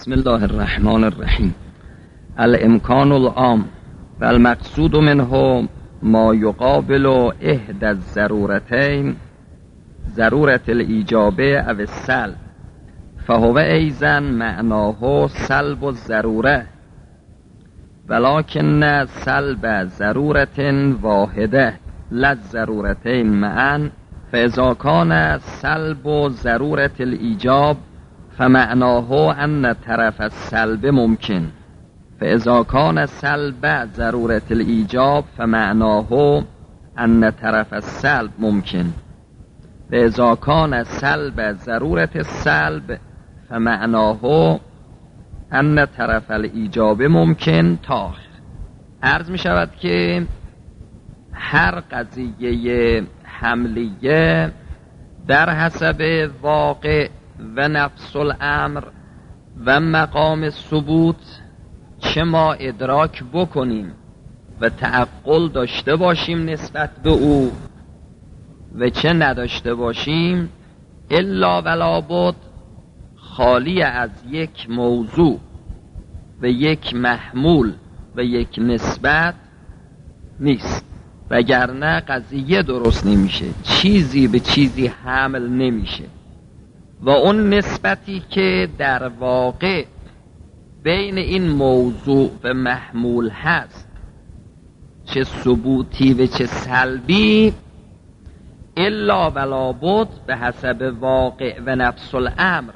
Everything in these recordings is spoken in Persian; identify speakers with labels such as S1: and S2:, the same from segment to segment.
S1: بسم الله الرحمن الرحیم. الامکان العام و المقصود منه ما یقابل احدى الضرورتین ضرورة الایجاب او السلب فهو ایضا معناه سلب الضروره ولكن سلب ضرورة واحده لا الضرورتين معا فاذا كان سلب ضرورة الایجاب فمعناه ان طرف السلب ممکن فاذا كان سلب ضرورة الایجاب فمعناه ان طرف السلب ممکن فاذا كان سلب ضرورة السلب فمعناه ان طرف الایجاب ممکن تا عرض می شود که هر قضیه حملیه در حسب واقع و نفس الامر و مقام ثبوت چه ما ادراک بکنیم و تعقل داشته باشیم نسبت به او و چه نداشته باشیم الا ولا بد خالی از یک موضوع و یک محمول و یک نسبت نیست، وگرنه قضیه درست نمیشه، چیزی به چیزی حمل نمیشه و اون نسبتی که در واقع بین این موضوع و محمول هست چه ثبوتی و چه سلبی الا ولا بد به حسب واقع و نفس الامر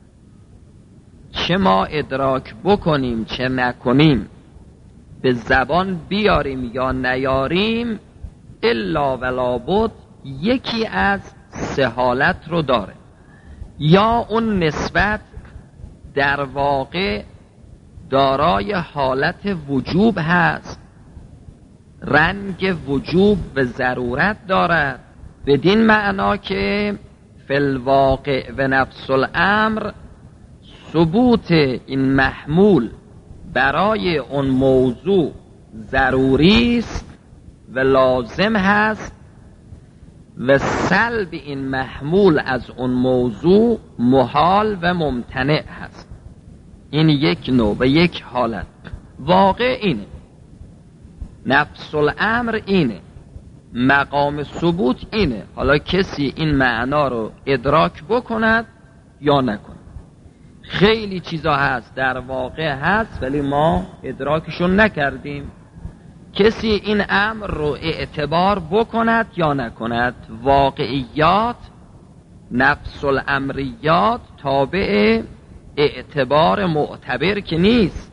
S1: چه ما ادراک بکنیم چه نکنیم به زبان بیاریم یا نیاریم الا ولا بد یکی از سه حالت رو داره. یا اون نسبت در واقع دارای حالت وجوب هست، رنگ وجوب و ضرورت دارد، بدین معنا که فی الواقع و نفس الامر ثبوت این محمول برای اون موضوع ضروری است و لازم هست و سلب این محمول از اون موضوع محال و ممتنع هست. این یک نوع و یک حالت. واقع اینه، نفس الامر اینه، مقام ثبوت اینه. حالا کسی این معنا رو ادراک بکند یا نکند. خیلی چیزا هست در واقع هست ولی ما ادراکشون نکردیم. کسی این امر رو اعتبار بکند یا نکند، واقعیات نفس الامریات تابع اعتبار معتبر که نیست،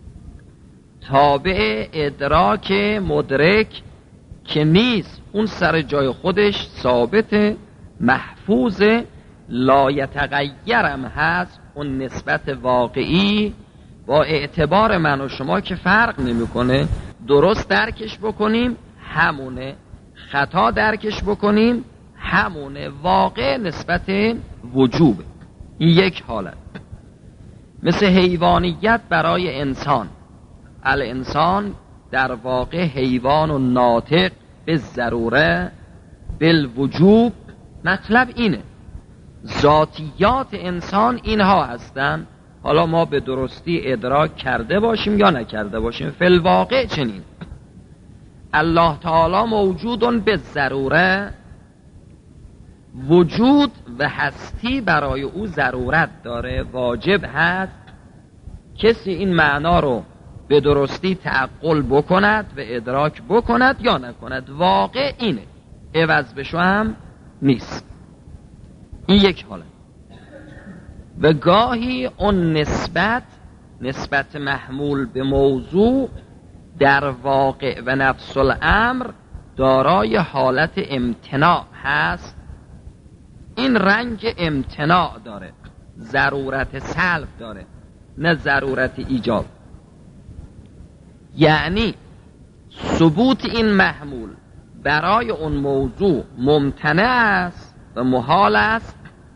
S1: تابع ادراک مدرک که نیست، اون سر جای خودش ثابت محفوظ لا یتغیرم هست. اون نسبت واقعی با اعتبار من و شما که فرق نمیکنه، درست درکش بکنیم همونه، خطا درکش بکنیم همونه، واقع نسبت وجوبه. این یک حالت. مثل حیوانیت برای انسان، الانسان در واقع حیوان و ناطق به ضروره بالوجوب، مطلب اینه ذاتیات انسان اینها هستن. حالا ما به درستی ادراک کرده باشیم یا نکرده باشیم، فی الواقع چنین الله تعالی موجودون به ضروره، وجود و هستی برای او ضرورت داره، واجب هست. کسی این معنا رو به درستی تعقل بکند و ادراک بکند یا نکند، واقع اینه، عوض بشو هم نیست. این یک حاله. و گاهی اون نسبت محمول به موضوع در واقع و نفس الامر دارای حالت امتناع هست. این رنگ امتناع داره، ضرورت سلب داره نه ضرورت ایجاب. یعنی ثبوت این محمول برای اون موضوع ممتنع است و محال است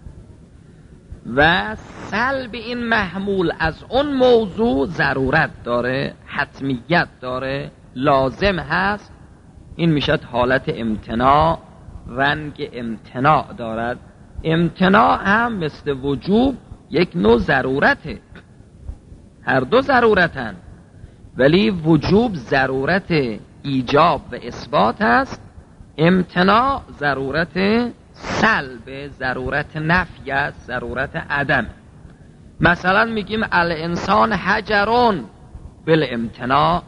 S1: و سلب این محمول از اون موضوع ضرورت داره، حتمیت داره، لازم هست. این میشد حالت امتناع، رنگ امتناع دارد. امتناع هم مثل وجوب یک نوع ضرورته، هر دو ضرورتن، ولی وجوب ضرورت ایجاب و اثبات است، امتناع ضرورت سلب، ضرورت نفی است، ضرورت عدم. مثلا میگیم الانسان حجرون بالامتناع،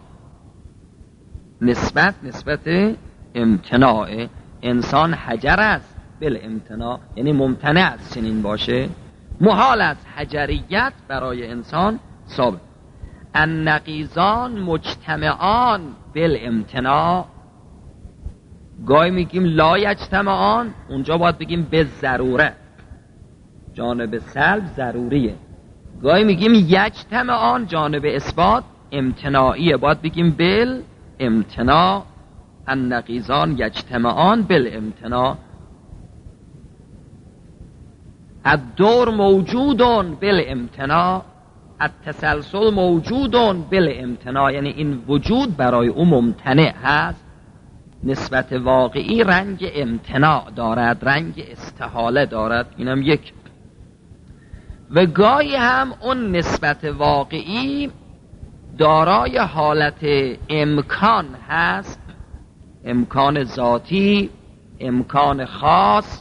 S1: نسبت امتناع، انسان حجر است بالامتناع، یعنی ممتنع است چنین باشه، محال است حجریت برای انسان ثابت. النقیضان مجتمعان بالامتناع، گاهی میگیم لا یجتمعان، اونجا باید بگیم به ضروره، جانب سلب ضروریه. گاهی میگیم یجتمعان، جانب اثبات امتناعیه، باید بگیم بالامتناع. النقیضان یجتمعان بالامتناع. الدور موجود بالامتناع، التسلسل موجود بالامتناع، یعنی این وجود برای او ممتنع هست. نسبت واقعی رنگ امتناع دارد، رنگ استحاله دارد، اینم یک. و گاهی هم اون نسبت واقعی دارای حالت امکان هست، امکان ذاتی، امکان خاص،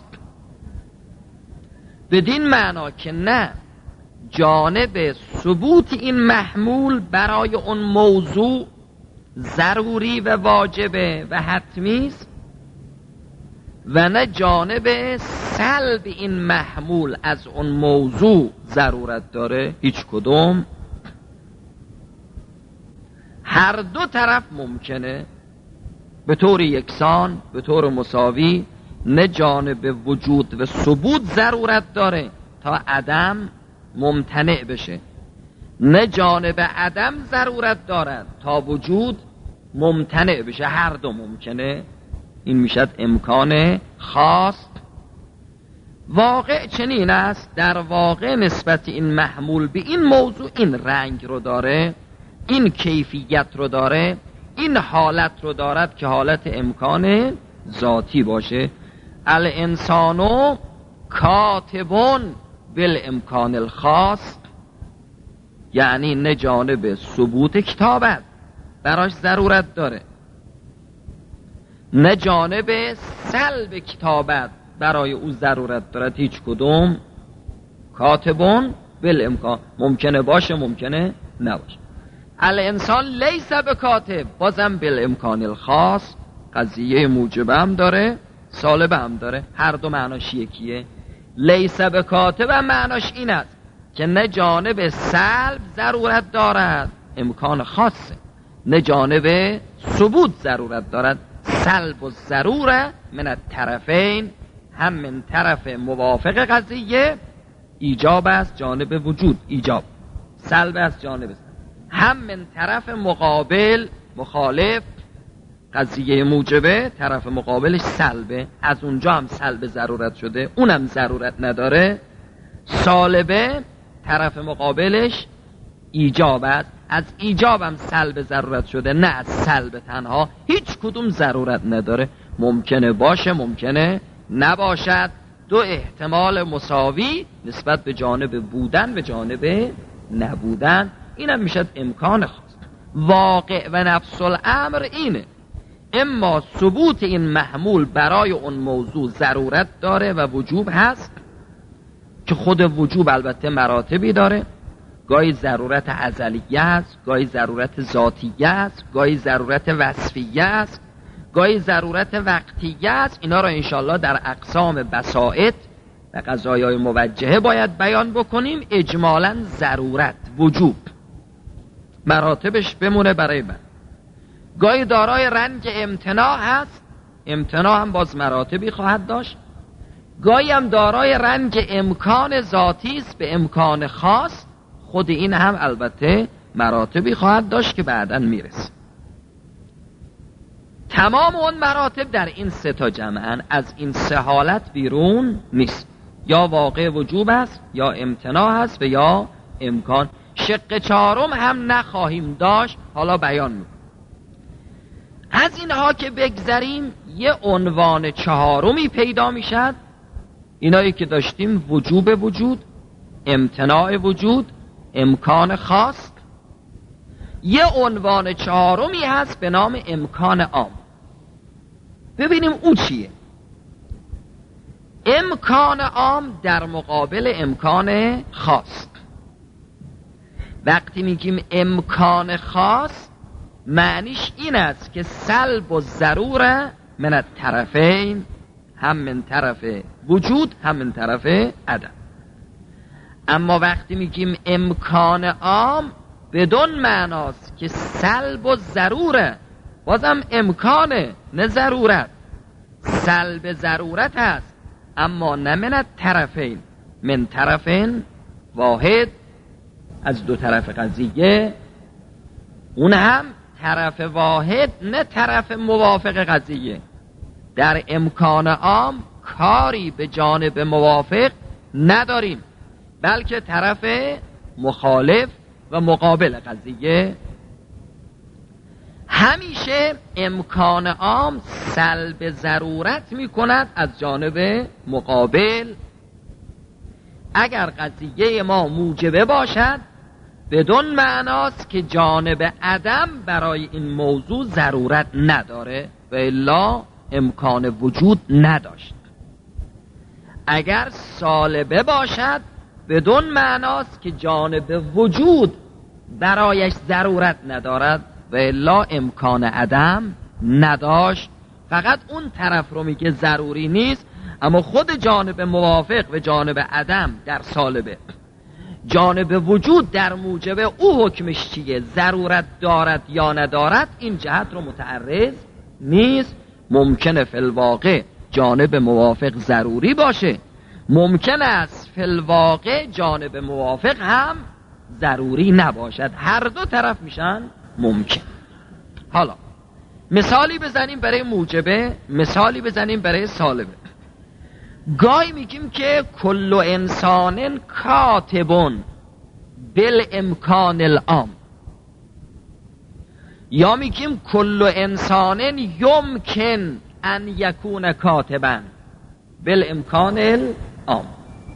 S1: بدین معنا که نه جانب ثبوت این محمول برای اون موضوع ضروری و واجبه و حتمی است، و نه جانب سلب این محمول از اون موضوع ضرورت داره، هیچ کدوم. هر دو طرف ممکنه به طور یکسان، به طور مساوی. نه جانب وجود و ثبوت ضرورت داره تا عدم ممتنع بشه، نه جانب عدم ضرورت دارد تا وجود ممتنع بشه. هر دو ممکنه، این میشد امکان خاص. واقع چنین است، در واقع نسبت این محمول به این موضوع این رنگ رو داره، این کیفیت رو داره، این حالت رو دارد که حالت امکان ذاتی باشه. الانسانو کاتبون بالامکان الخاص، یعنی نه جانب ثبوت کتابت براش ضرورت داره، نه جانب سلب کتابت برای او ضرورت دارد، هیچ کدوم. کاتبون بالامکان، ممکنه باشه ممکنه نباشه. الانسان لیس بکاتب، بازم بالامکان الخاص، قضیه موجبه هم داره سالبه هم داره، هر دو معناش یکیه. لیس بکاتب هم معناش این است که نه جانب سلب ضرورت دارد، امکان خاصه، نه جانب ثبوت ضرورت دارد. سلب و ضروره من الطرفین، هم من طرف موافق قضیه ایجاب است، جانب وجود ایجاب، سلب است جانب سلب. هم من طرف مقابل مخالف قضیه موجبه، طرف مقابلش سلبه، از اونجا هم سلب ضرورت شده، اونم ضرورت نداره. سالبه طرف مقابلش ایجاب است، از ایجاب هم سلب ضرورت شده، نه از سلب تنها، هیچ کدوم ضرورت نداره، ممکنه باشه ممکنه نباشد. دو احتمال مساوی نسبت به جانب بودن و جانب نبودن، اینم میشد امکان خاص. واقع و نفس الامر اینه، اما ثبوت این محمول برای اون موضوع ضرورت داره و وجوب هست، که خود وجوب البته مراتبی داره، گاهی ضرورت ازلیه است، گاهی ضرورت ذاتیه است، گاهی ضرورت وصفیه است، گاهی ضرورت وقتیه است. اینا را انشالله در اقسام بسائط و قضایای موجهه باید بیان بکنیم. اجمالاً ضرورت، وجوب، مراتبش بمونه برای من. گاهی دارای رنگ امتناع هست، امتناع هم باز مراتبی خواهد داشت. گاهی هم دارای رنگ امکان ذاتی است به امکان خاص، خود این هم البته مراتبی خواهد داشت که بعداً میرسه. تمام اون مراتب در این سه تا جمعاً، از این سه حالت بیرون نیست، یا واقع وجوب است، یا امتناع است و یا امکان. شق چهارم هم نخواهیم داشت، حالا بیان میکنم. از اینها که بگذریم یه عنوان چهارمی پیدا میشد، اینایی که داشتیم: وجوب وجود، امتناع وجود، امکان خاص یه عنوان چهارمی هست به نام امکان عام. ببینیم او چیه. امکان عام در مقابل امکان خاص. وقتی میگیم امکان خاص معنیش این است که سلب و ضروره من الطرفین، هم من طرف وجود هم من طرف عدم. اما وقتی میگیم امکان عام بدون معناست که سلب و ضروره، بازم امکانه نه ضرورت. سلب ضرورت هست اما نه من الطرفین، من طرفین واحد، از دو طرف قضیه، اون هم طرف واحد نه طرف موافق قضیه. در امکان عام کاری به جانب موافق نداریم، بلکه طرف مخالف و مقابل قضیه. همیشه امکان عام سلب ضرورت می کند از جانب مقابل. اگر قضیه ما موجبه باشد بدون معناست که جانب عدم برای این موضوع ضرورت نداره و الا امکان وجود نداشت. اگر سالبه باشد بدون معناست که جانب وجود برایش ضرورت ندارد و الا امکان عدم نداشت. فقط اون طرف رو میگه ضروری نیست، اما خود جانب موافق و جانب عدم در سالبه. جانب وجود در موجب او حکمش چیه، ضرورت دارد یا ندارد، این جهت رو متعرض نیست. ممکنه فی الواقع جانب موافق ضروری باشه، ممکن است فی الواقع جانب موافق هم ضروری نباشد، هر دو طرف میشن ممکن. حالا مثالی بزنیم برای موجبه، مثالی بزنیم برای سالبه. گاهی میگیم که کل انسان کاتبون بالامکان العام، یا میگیم کل انسان یمکن ان یکون کاتبا بالامکان العام.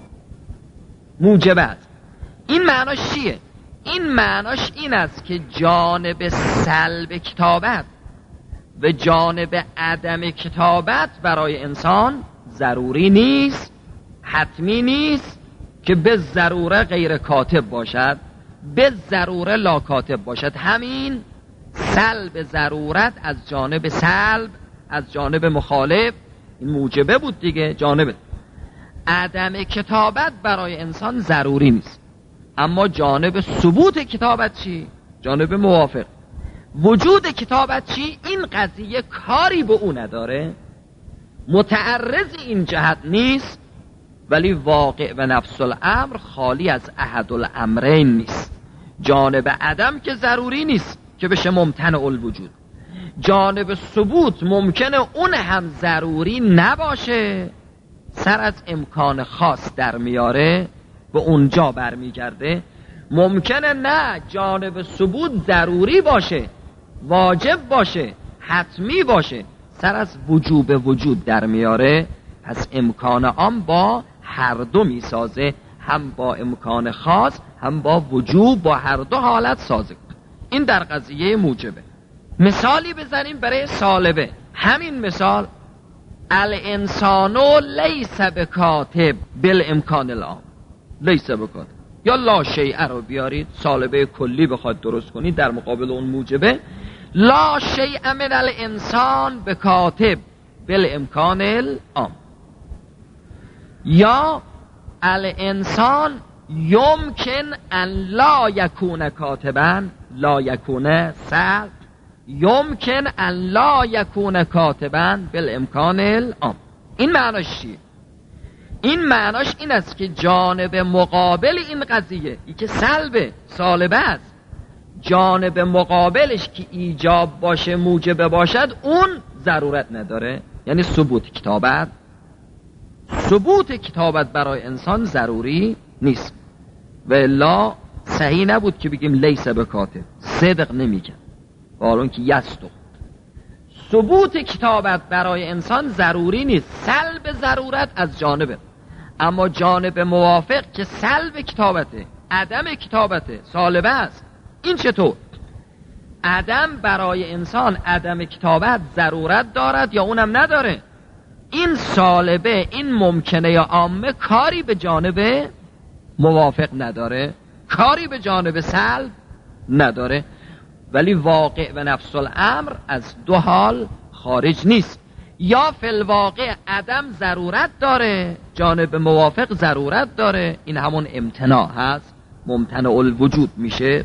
S1: موجبات این معناش چیه؟ این معناش این است که جانب سلب کتابت و جانب عدم کتابت برای انسان ضروری نیست، حتمی نیست که به ضروره غیر کاتب باشد، به ضروره لا کاتب باشد. همین سلب ضرورت از جانب سلب، از جانب مخالف، این موجبه بود دیگه. جانب عدم کتابت برای انسان ضروری نیست، اما جانب ثبوت کتابت چی؟ جانب موافق. وجود کتابت چی؟ این قضیه کاری به او نداره، متعرض این جهت نیست، ولی واقع و نفس الامر خالی از احد الامرین نیست. جانب عدم که ضروری نیست که بشه ممتنع الوجود، جانب ثبوت ممکنه اون هم ضروری نباشه، سر از امکان خاص در میاره، به اونجا برمیگرده. ممکنه نه جانب ثبوت ضروری باشه، واجب باشه، حتمی باشه، سر از وجوب وجود در میاره. پس امکان عام با هر دو میسازه، هم با امکان خاص هم با وجوب، با هر دو حالت سازه. این در قضیه موجبه. مثالی بزنیم برای سالبه. همین مثال الانسان لیس بکاتب بالامکان العام، لیس بکاتب یا لا شیء رو بیارید، سالبه کلی بخواد درست کنید در مقابل اون موجبه. لا شیء من الانسان بکاتب بالامکان العام، یا الانسان یمکن ان لا یکون کاتبا، لا یکون سلب، یمکن ان لا یکون کاتبا بالامکان العام. این معناش چیه؟ این معناش این است که جانب مقابل این قضیه، ای که سلب سالبه است، جانب مقابلش که ایجاب باشه، موجب باشد، اون ضرورت نداره. یعنی ثبوت کتابت، ثبوت کتابت برای انسان ضروری نیست. و الا صحیح نبود که بگیم لیس بکاتب، صدق نمیگن، حالون که یستو. ثبوت کتابت برای انسان ضروری نیست، سلب ضرورت از جانبه. اما جانب موافق که سلب کتابته، عدم کتابته، سالبه است. این چطور؟ عدم برای انسان عدم کتابت ضرورت دارد یا اونم نداره؟ این سالبه، این ممکنه یا عامه کاری به جانب موافق نداره، کاری به جانب سلب نداره، ولی واقع و نفس الامر از دو حال خارج نیست. یا فی الواقع عدم ضرورت داره، جانب موافق ضرورت داره، این همون امتناع هست، ممتنع الوجود میشه.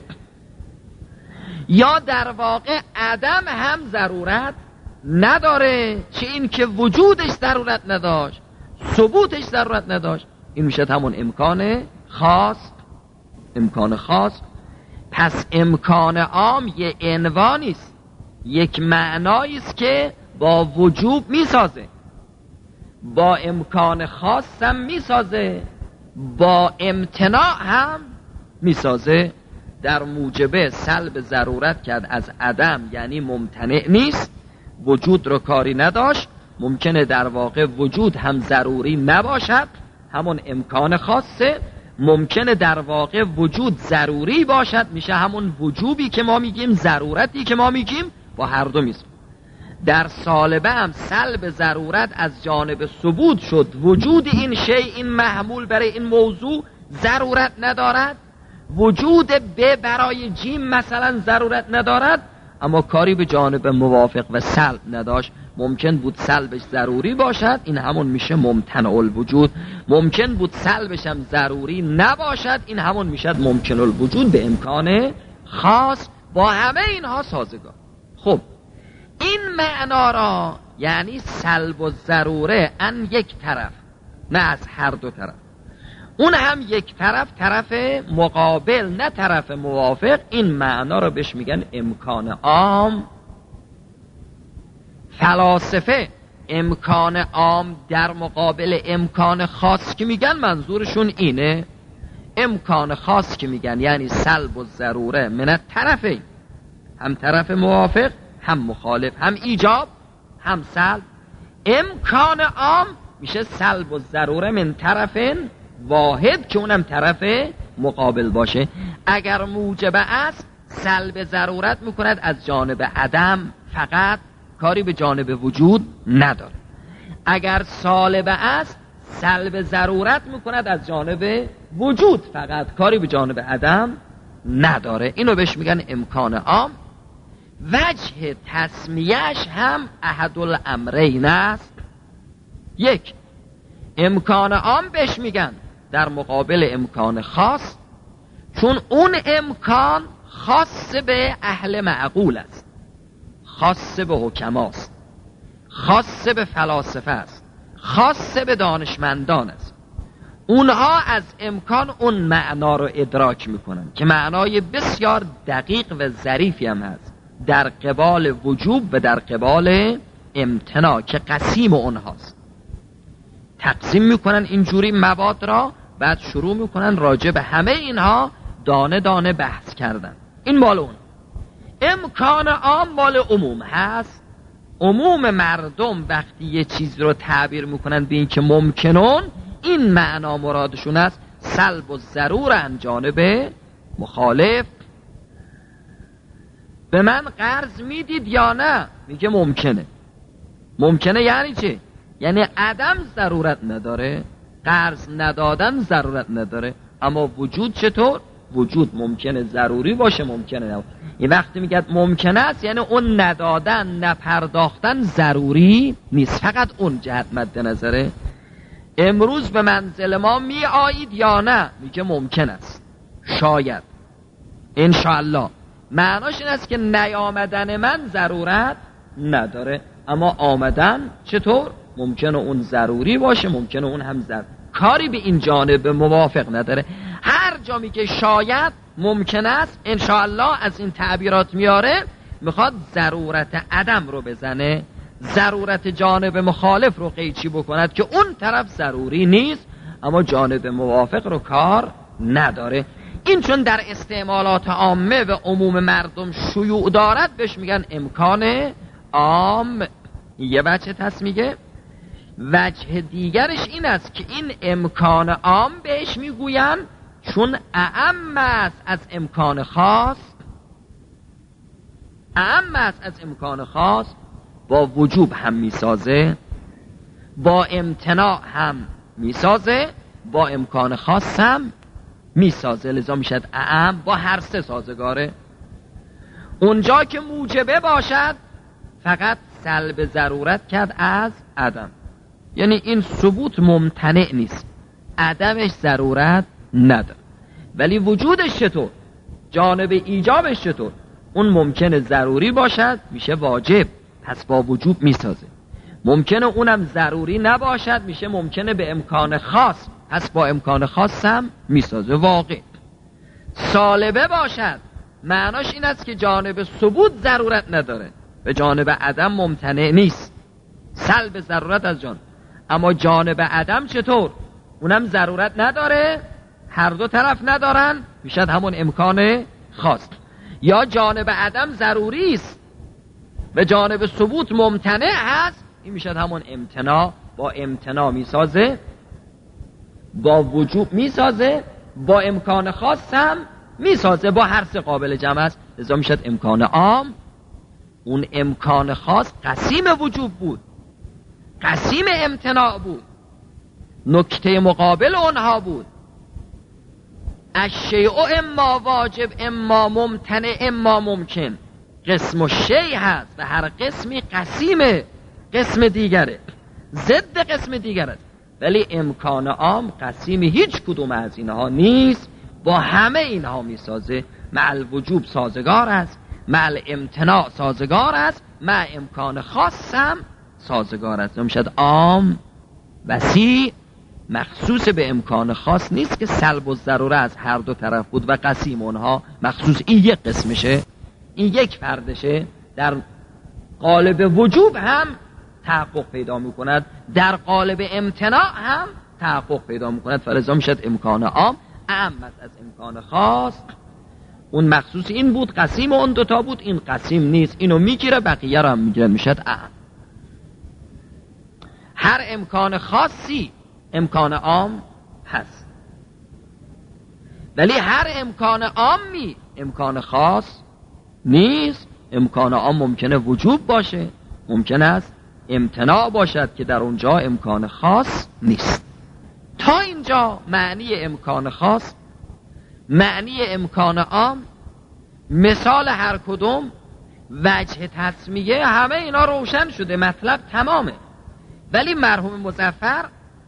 S1: یا در واقع عدم هم ضرورت نداره، چه این که وجودش ضرورت نداشت، ثبوتش ضرورت نداشت، این میشه همون امکان خاص. امکان خاص. پس امکان عام یه عنوانی است، یک معنایی است که با وجوب میسازه، با امکان خاص هم میسازه، با امتناع هم میسازه. در موجبه سلب ضرورت کرد از عدم، یعنی ممتنع نیست، وجود رو کاری نداشت. ممکنه در واقع وجود هم ضروری نباشد، همون امکان خاصه. ممکنه در واقع وجود ضروری باشد، میشه همون وجوبی که ما میگیم، ضرورتی که ما میگیم، با هر دو میشه. در سالبه هم سلب ضرورت از جانب ثبوت شد، وجود این شی، این محمول برای این موضوع ضرورت ندارد، وجود ب برای جیم مثلا ضرورت ندارد، اما کاری به جانب موافق و سلب نداشت. ممکن بود سلبش ضروری باشد، این همون میشه ممتنع الوجود. ممکن بود سلبش هم ضروری نباشد، این همون میشد ممکن الوجود به امکان خاص. با همه اینها سازگار. خب این معنا را، یعنی سلب و ضروره ان یک طرف، نه از هر دو طرف، اون هم یک طرف، طرف مقابل نه طرف موافق، این معنا را بهش میگن امکان عام. فلاسفه امکان عام در مقابل امکان خاص که میگن منظورشون اینه. امکان خاص که میگن یعنی سلب و ضروره من طرفین، هم طرف موافق هم مخالف، هم ایجاب هم سلب. امکان عام میشه سلب و ضروره من طرفین واحد که اونم طرف مقابل باشه. اگر موجبه است سلب ضرورت میکند از جانب عدم فقط، کاری به جانب وجود نداره. اگر سالبه است سلب ضرورت میکند از جانب وجود فقط، کاری به جانب عدم نداره. اینو بهش میگن امکان عام. وجه تسمیهش هم احد الامرین است. یک، امکان عام بهش میگن در مقابل امکان خاص، چون اون امکان خاص به اهل معقول است، خاص به حکماست، خاص به فلاسفه است، خاص به دانشمندان است. اونها از امکان اون معنا رو ادراک میکنن که معنای بسیار دقیق و ظریفی هم هست در قبال وجوب و در قبال امتناع که قسیم اونهاست. تقسیم میکنن اینجوری مواد را، بعد شروع میکنن راجع به همه اینها دانه دانه بحث کردن. این مال اون. امکان عام مال عموم هست. عموم مردم وقتی یه چیز رو تعبیر میکنن به این که ممکنون، این معنا مرادشون است سلب و ضرور ان جانب مخالف. به من قرض میدید یا نه؟ میگه ممکنه. ممکنه یعنی چه؟ یعنی عدم ضرورت نداره، قرض ندادن ضرورت نداره، اما وجود چطور؟ وجود ممکنه ضروری باشه، ممکنه نه. این وقتی میگه ممکنه است یعنی اون ندادن، نپرداختن ضروری نیست، فقط اون جهت مد نظره. امروز به منزل ما می آیید یا نه؟ میگه ممکن است، شاید، انشاءالله. معناش این است که نیامدن من ضرورت نداره، اما آمدن چطور؟ ممکنه اون ضروری باشه، ممکنه اون هم ضروری، کاری به این جانب موافق نداره. هر جا میگه شاید، ممکن است، انشاءالله، از این تعبیرات میاره، میخواد ضرورت عدم رو بزنه، ضرورت جانب مخالف رو قیچی بکند که اون طرف ضروری نیست اما جانب موافق رو کار نداره. این چون در استعمالات عامه و عموم مردم شیوع دارد بهش میگن امکان عام. یه وجه تسمیه. وجه دیگرش این است که این امکان عام بهش میگوین چون اعم است از امکان خاص. اعم است از امکان خاص، با وجوب هم میسازه، با امتناع هم میسازه، با امکان خاص هم میسازه. لذا میشد اعم، با هر سه سازگاره. اونجا که موجبه باشد فقط سلب ضرورت کرد از عدم، یعنی این ثبوت ممتنع نیست، عدمش ضرورت نداره. ولی وجودش چطور؟ جانب ایجابش چطور؟ اون ممکنه ضروری باشد میشه واجب، پس با وجوب میسازه. ممکنه اونم ضروری نباشد، میشه ممکنه به امکان خاص، پس با امکان خاص هم میسازه. واقع سالبه باشد معناش این است که جانب ثبوت ضرورت نداره، به جانب عدم ممتنع نیست، سلب ضرورت از جان. اما جانب عدم چطور؟ اونم ضرورت نداره، هر دو طرف ندارن، میشد همون امکان خاص. یا جانب عدم ضروری است، به جانب ثبوت ممتنع هست، این میشد همون امتناع. با امتناع میسازه، با وجوب میسازه، با امکان خاص هم میسازه، با هر سه قابل جمع است. لذا میشد امکان عام. اون امکان خاص قسیم وجوب بود، قسیم امتناع بود، نکته مقابل اونها بود. الشیء اما واجب اما ممتنع اما ممکن. قسم و شیء هست و هر قسمی قسیم قسم دیگره، ضد قسم دیگر است. ولی امکان عام قسیم هیچ کدوم از اینها نیست، با همه اینها میسازه. مع الوجوب سازگار است، مع الامتناع سازگار است، مع امکان خاص هم سازگار است. نمیشد عام وسیع مخصوص به امکان خاص نیست که سلب و ضروره از هر دو طرف بود و قسیم اونها مخصوص این یک قسمشه، این یک فردشه. در قالب وجوب هم تحقق پیدا میکند، در قالب امتناع هم تحقق پیدا میکند. فلذا میشد امکان عام اعم از امکان خاص. اون مخصوص این بود، قسیم اون دوتا بود، این قسیم نیست، اینو میگیره بقیه رو هم میگیره، میشد اعم. هر امکان خاصی امکان عام هست، ولی هر امکان عامی امکان خاص نیست. امکان عام ممکنه وجوب باشه، ممکن است امتناع باشد که در اونجا امکان خاص نیست. تا اینجا معنی امکان خاص، معنی امکان عام، مثال هر کدوم، وجه تصمیه، همه اینا روشن شده، مطلب تمامه. ولی مرحوم مظفر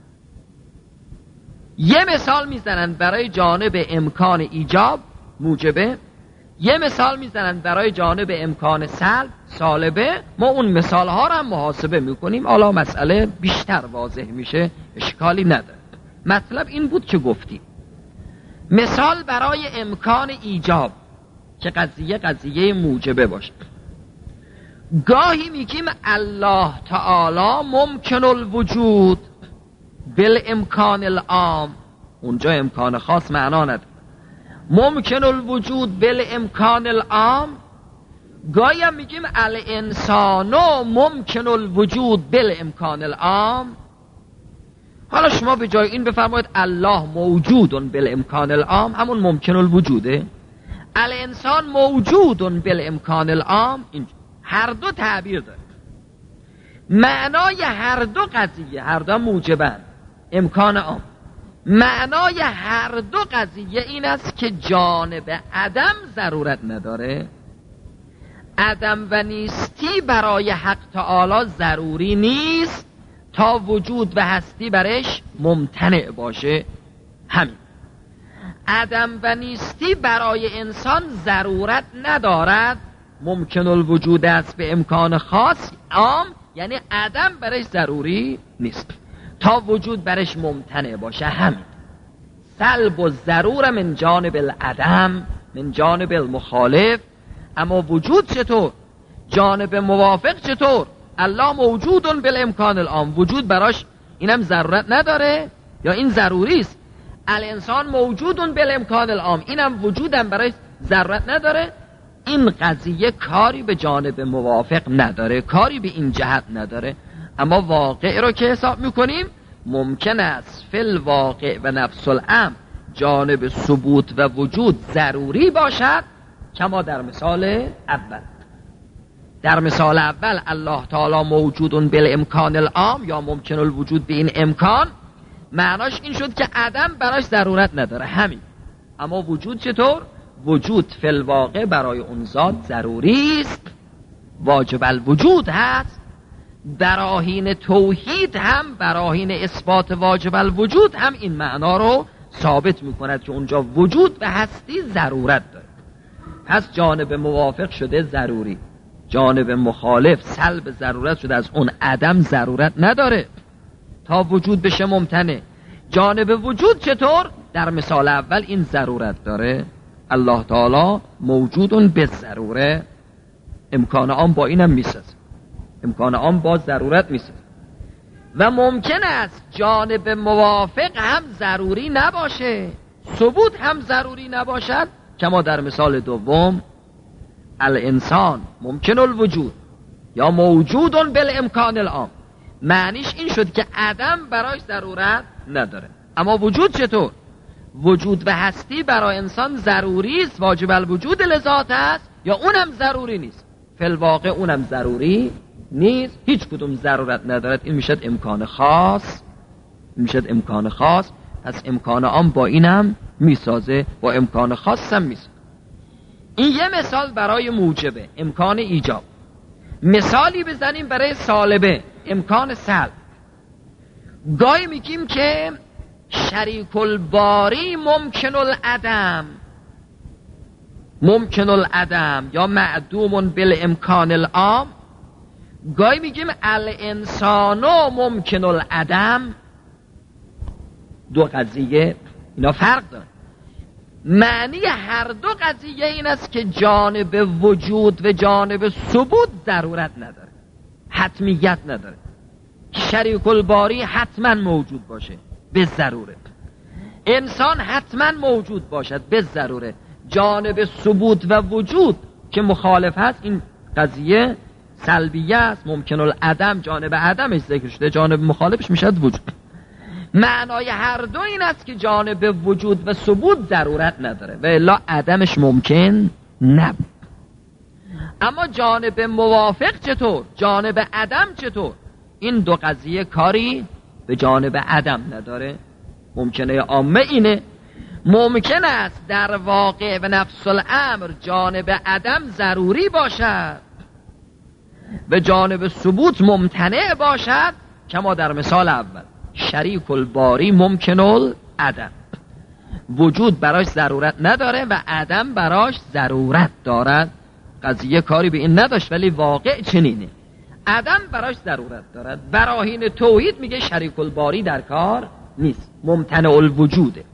S1: یه مثال میزنن برای جانب امکان ایجاب موجبه، یه مثال میزنن برای جانب امکان سلب سالبه. ما اون مثال ها رو هم محاسبه میکنیم، حالا مسئله بیشتر واضح میشه، اشکالی نداره. مطلب این بود که گفتیم مثال برای امکان ایجاب که قضیه موجبه باشه. گاهی میگیم الله تعالی ممکن الوجود بالامکان العام، اونجا امکان خاص معنا نداره. ممکن الوجود بالامکان العام. گاهی هم میگیم الانسان ممکن الوجود بالامکان العام. حالا شما به جای این بفرمایید الله موجود بالامکان العام، همون ممکن الوجوده. الانسان موجود بالامکان العام، این هر دو تعبیر داره. معنای هر دو قضیه، هر دو موجبن امکان عام، معنای هر دو قضیه این است که جانب عدم ضرورت نداره. عدم و نیستی برای حق تعالی ضروری نیست تا وجود و هستی برش ممتنع باشه. همین عدم و نیستی برای انسان ضرورت ندارد، ممکن الوجود است به امکان خاص عام، یعنی عدم برش ضروری نیست تا وجود برش ممتنع باشه. همین سلب و ضرور من جانب العدم، من جانب المخالف. اما وجود چطور؟ جانب موافق چطور؟ الله موجود بالامکان العام، وجود براش اینم ضرورت نداره یا این ضروری است. الانسان موجود بالامکان العام، اینم وجودم براش ضرورت نداره. این قضیه کاری به جانب موافق نداره، کاری به این جهت نداره. اما واقع رو که حساب میکنیم ممکن است فی الواقع و نفس الامر جانب ثبوت و وجود ضروری باشد، کما در مثال اول. در مثال اول الله تعالی موجودون بالامکان العام یا ممکن الوجود به این امکان، معناش این شد که عدم براش ضرورت نداره همین. اما وجود چطور؟ وجود فی الواقع برای اون ذات ضروری است، واجب الوجود هست. براهین توحید هم، براهین اثبات واجب الوجود هم این معنا رو ثابت میکند که اونجا وجود و هستی ضرورت داره. پس جانب موافق شده ضروری، جانب مخالف سلب ضرورت شده، از اون عدم ضرورت نداره تا وجود بشه ممتنع. جانب وجود چطور؟ در مثال اول این ضرورت داره، الله تعالی موجودون به ضروره، امکان آن با اینم میسازه، امکان آن با ضرورت میسازه. و ممکن است جانب موافق هم ضروری نباشه، ثبوت هم ضروری نباشد، کما در مثال دوم الانسان ممکن الوجود یا موجودون بالامکان العام. معنیش این شد که عدم براش ضرورت نداره. اما وجود چطور؟ وجود و هستی برای انسان ضروری است، واجب الوجود لذات است، یا اونم ضروری نیست؟ فی الواقع اونم ضروری نیست، هیچ کدوم ضرورت ندارد. این میشد امکان خاص، میشد امکان خاص. پس امکان عام با اینم میسازه، با امکان خاص هم میسازه. این یه مثال برای موجبه، امکان ایجاب. مثالی بزنیم برای سالبه، امکان سلب. گاهی میگیم که شریک الباری ممکن العدم، ممکن العدم یا معدوم بالامکان العام. گاهی میگیم الانسانو ممکن العدم. دو قضیه اینا فرق دارن. معنی هر دو قضیه این است که جانب وجود و جانب ثبوت ضرورت نداره، حتمیت نداره. شریک الباری حتما موجود باشه به ضروره، انسان حتما موجود باشد به ضروره. جانب ثبوت و وجود که مخالف هست، این قضیه سلبیه است، ممکن العدم جانب عدمش ذکر شده، جانب مخالفش میشد وجود. معنای هر دو این است که جانب وجود و ثبوت ضرورت نداره و الا عدمش ممکن نبود. اما جانب موافق چطور؟ جانب عدم چطور؟ این دو قضیه کاری به جانب عدم نداره. ممکنه عامه اینه، ممکن است در واقع و نفس الامر جانب عدم ضروری باشد و جانب ثبوت ممتنع باشد، کما در مثال اول شریک الباری ممکن العدم. وجود براش ضرورت نداره و عدم براش ضرورت دارد. قضیه کاری به این نداشت ولی واقع چنینه، عدم براش ضرورت دارد. براهین توحید میگه شریک الباری در کار نیست، ممتنع الوجوده.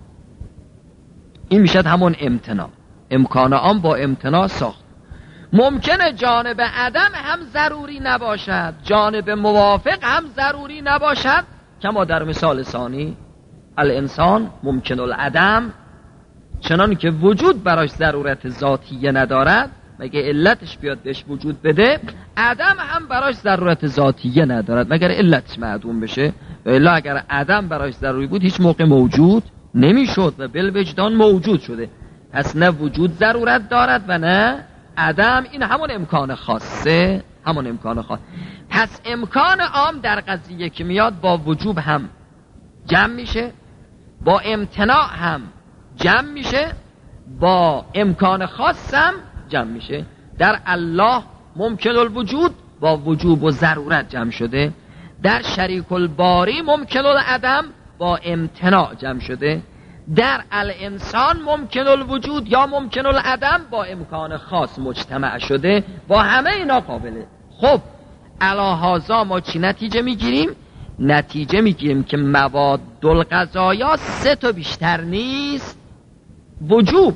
S1: این میشد همون امتناع، امکان آن با امتناع ساخت. ممکنه جانب عدم هم ضروری نباشد، جانب موافق هم ضروری نباشد، کما در مثال ثانی الانسان ممکن العدم. چنان که وجود براش ضرورت ذاتیه ندارد، مگه علتش بیاد بهش وجود بده، عدم هم براش ضرورت ذاتیه ندارد مگر علتش معدوم بشه. و الا اگر عدم براش ضروری بود هیچ موقع موجود نمیشد و بالوجدان موجود شده. پس نه وجود ضرورت دارد و نه عدم. این همون امکان خاصه، همون امکان خاص. پس امکان عام در قضیه که میاد با وجوب هم جمع میشه، با امتناع هم جمع میشه، با امکان خاص هم جمع میشه. در الله ممکن الوجود با وجوب و ضرورت جمع شده، در شریک الباری ممکن العدم با امتناع جمع شده، در الانسان ممکن الوجود یا ممکن العدم با امکان خاص مجتمع شده. با همه اینا قابله. خب الهازا ما چی نتیجه میگیریم؟ نتیجه میگیریم که مواد القضایا 3 تا بیشتر نیست: وجوب،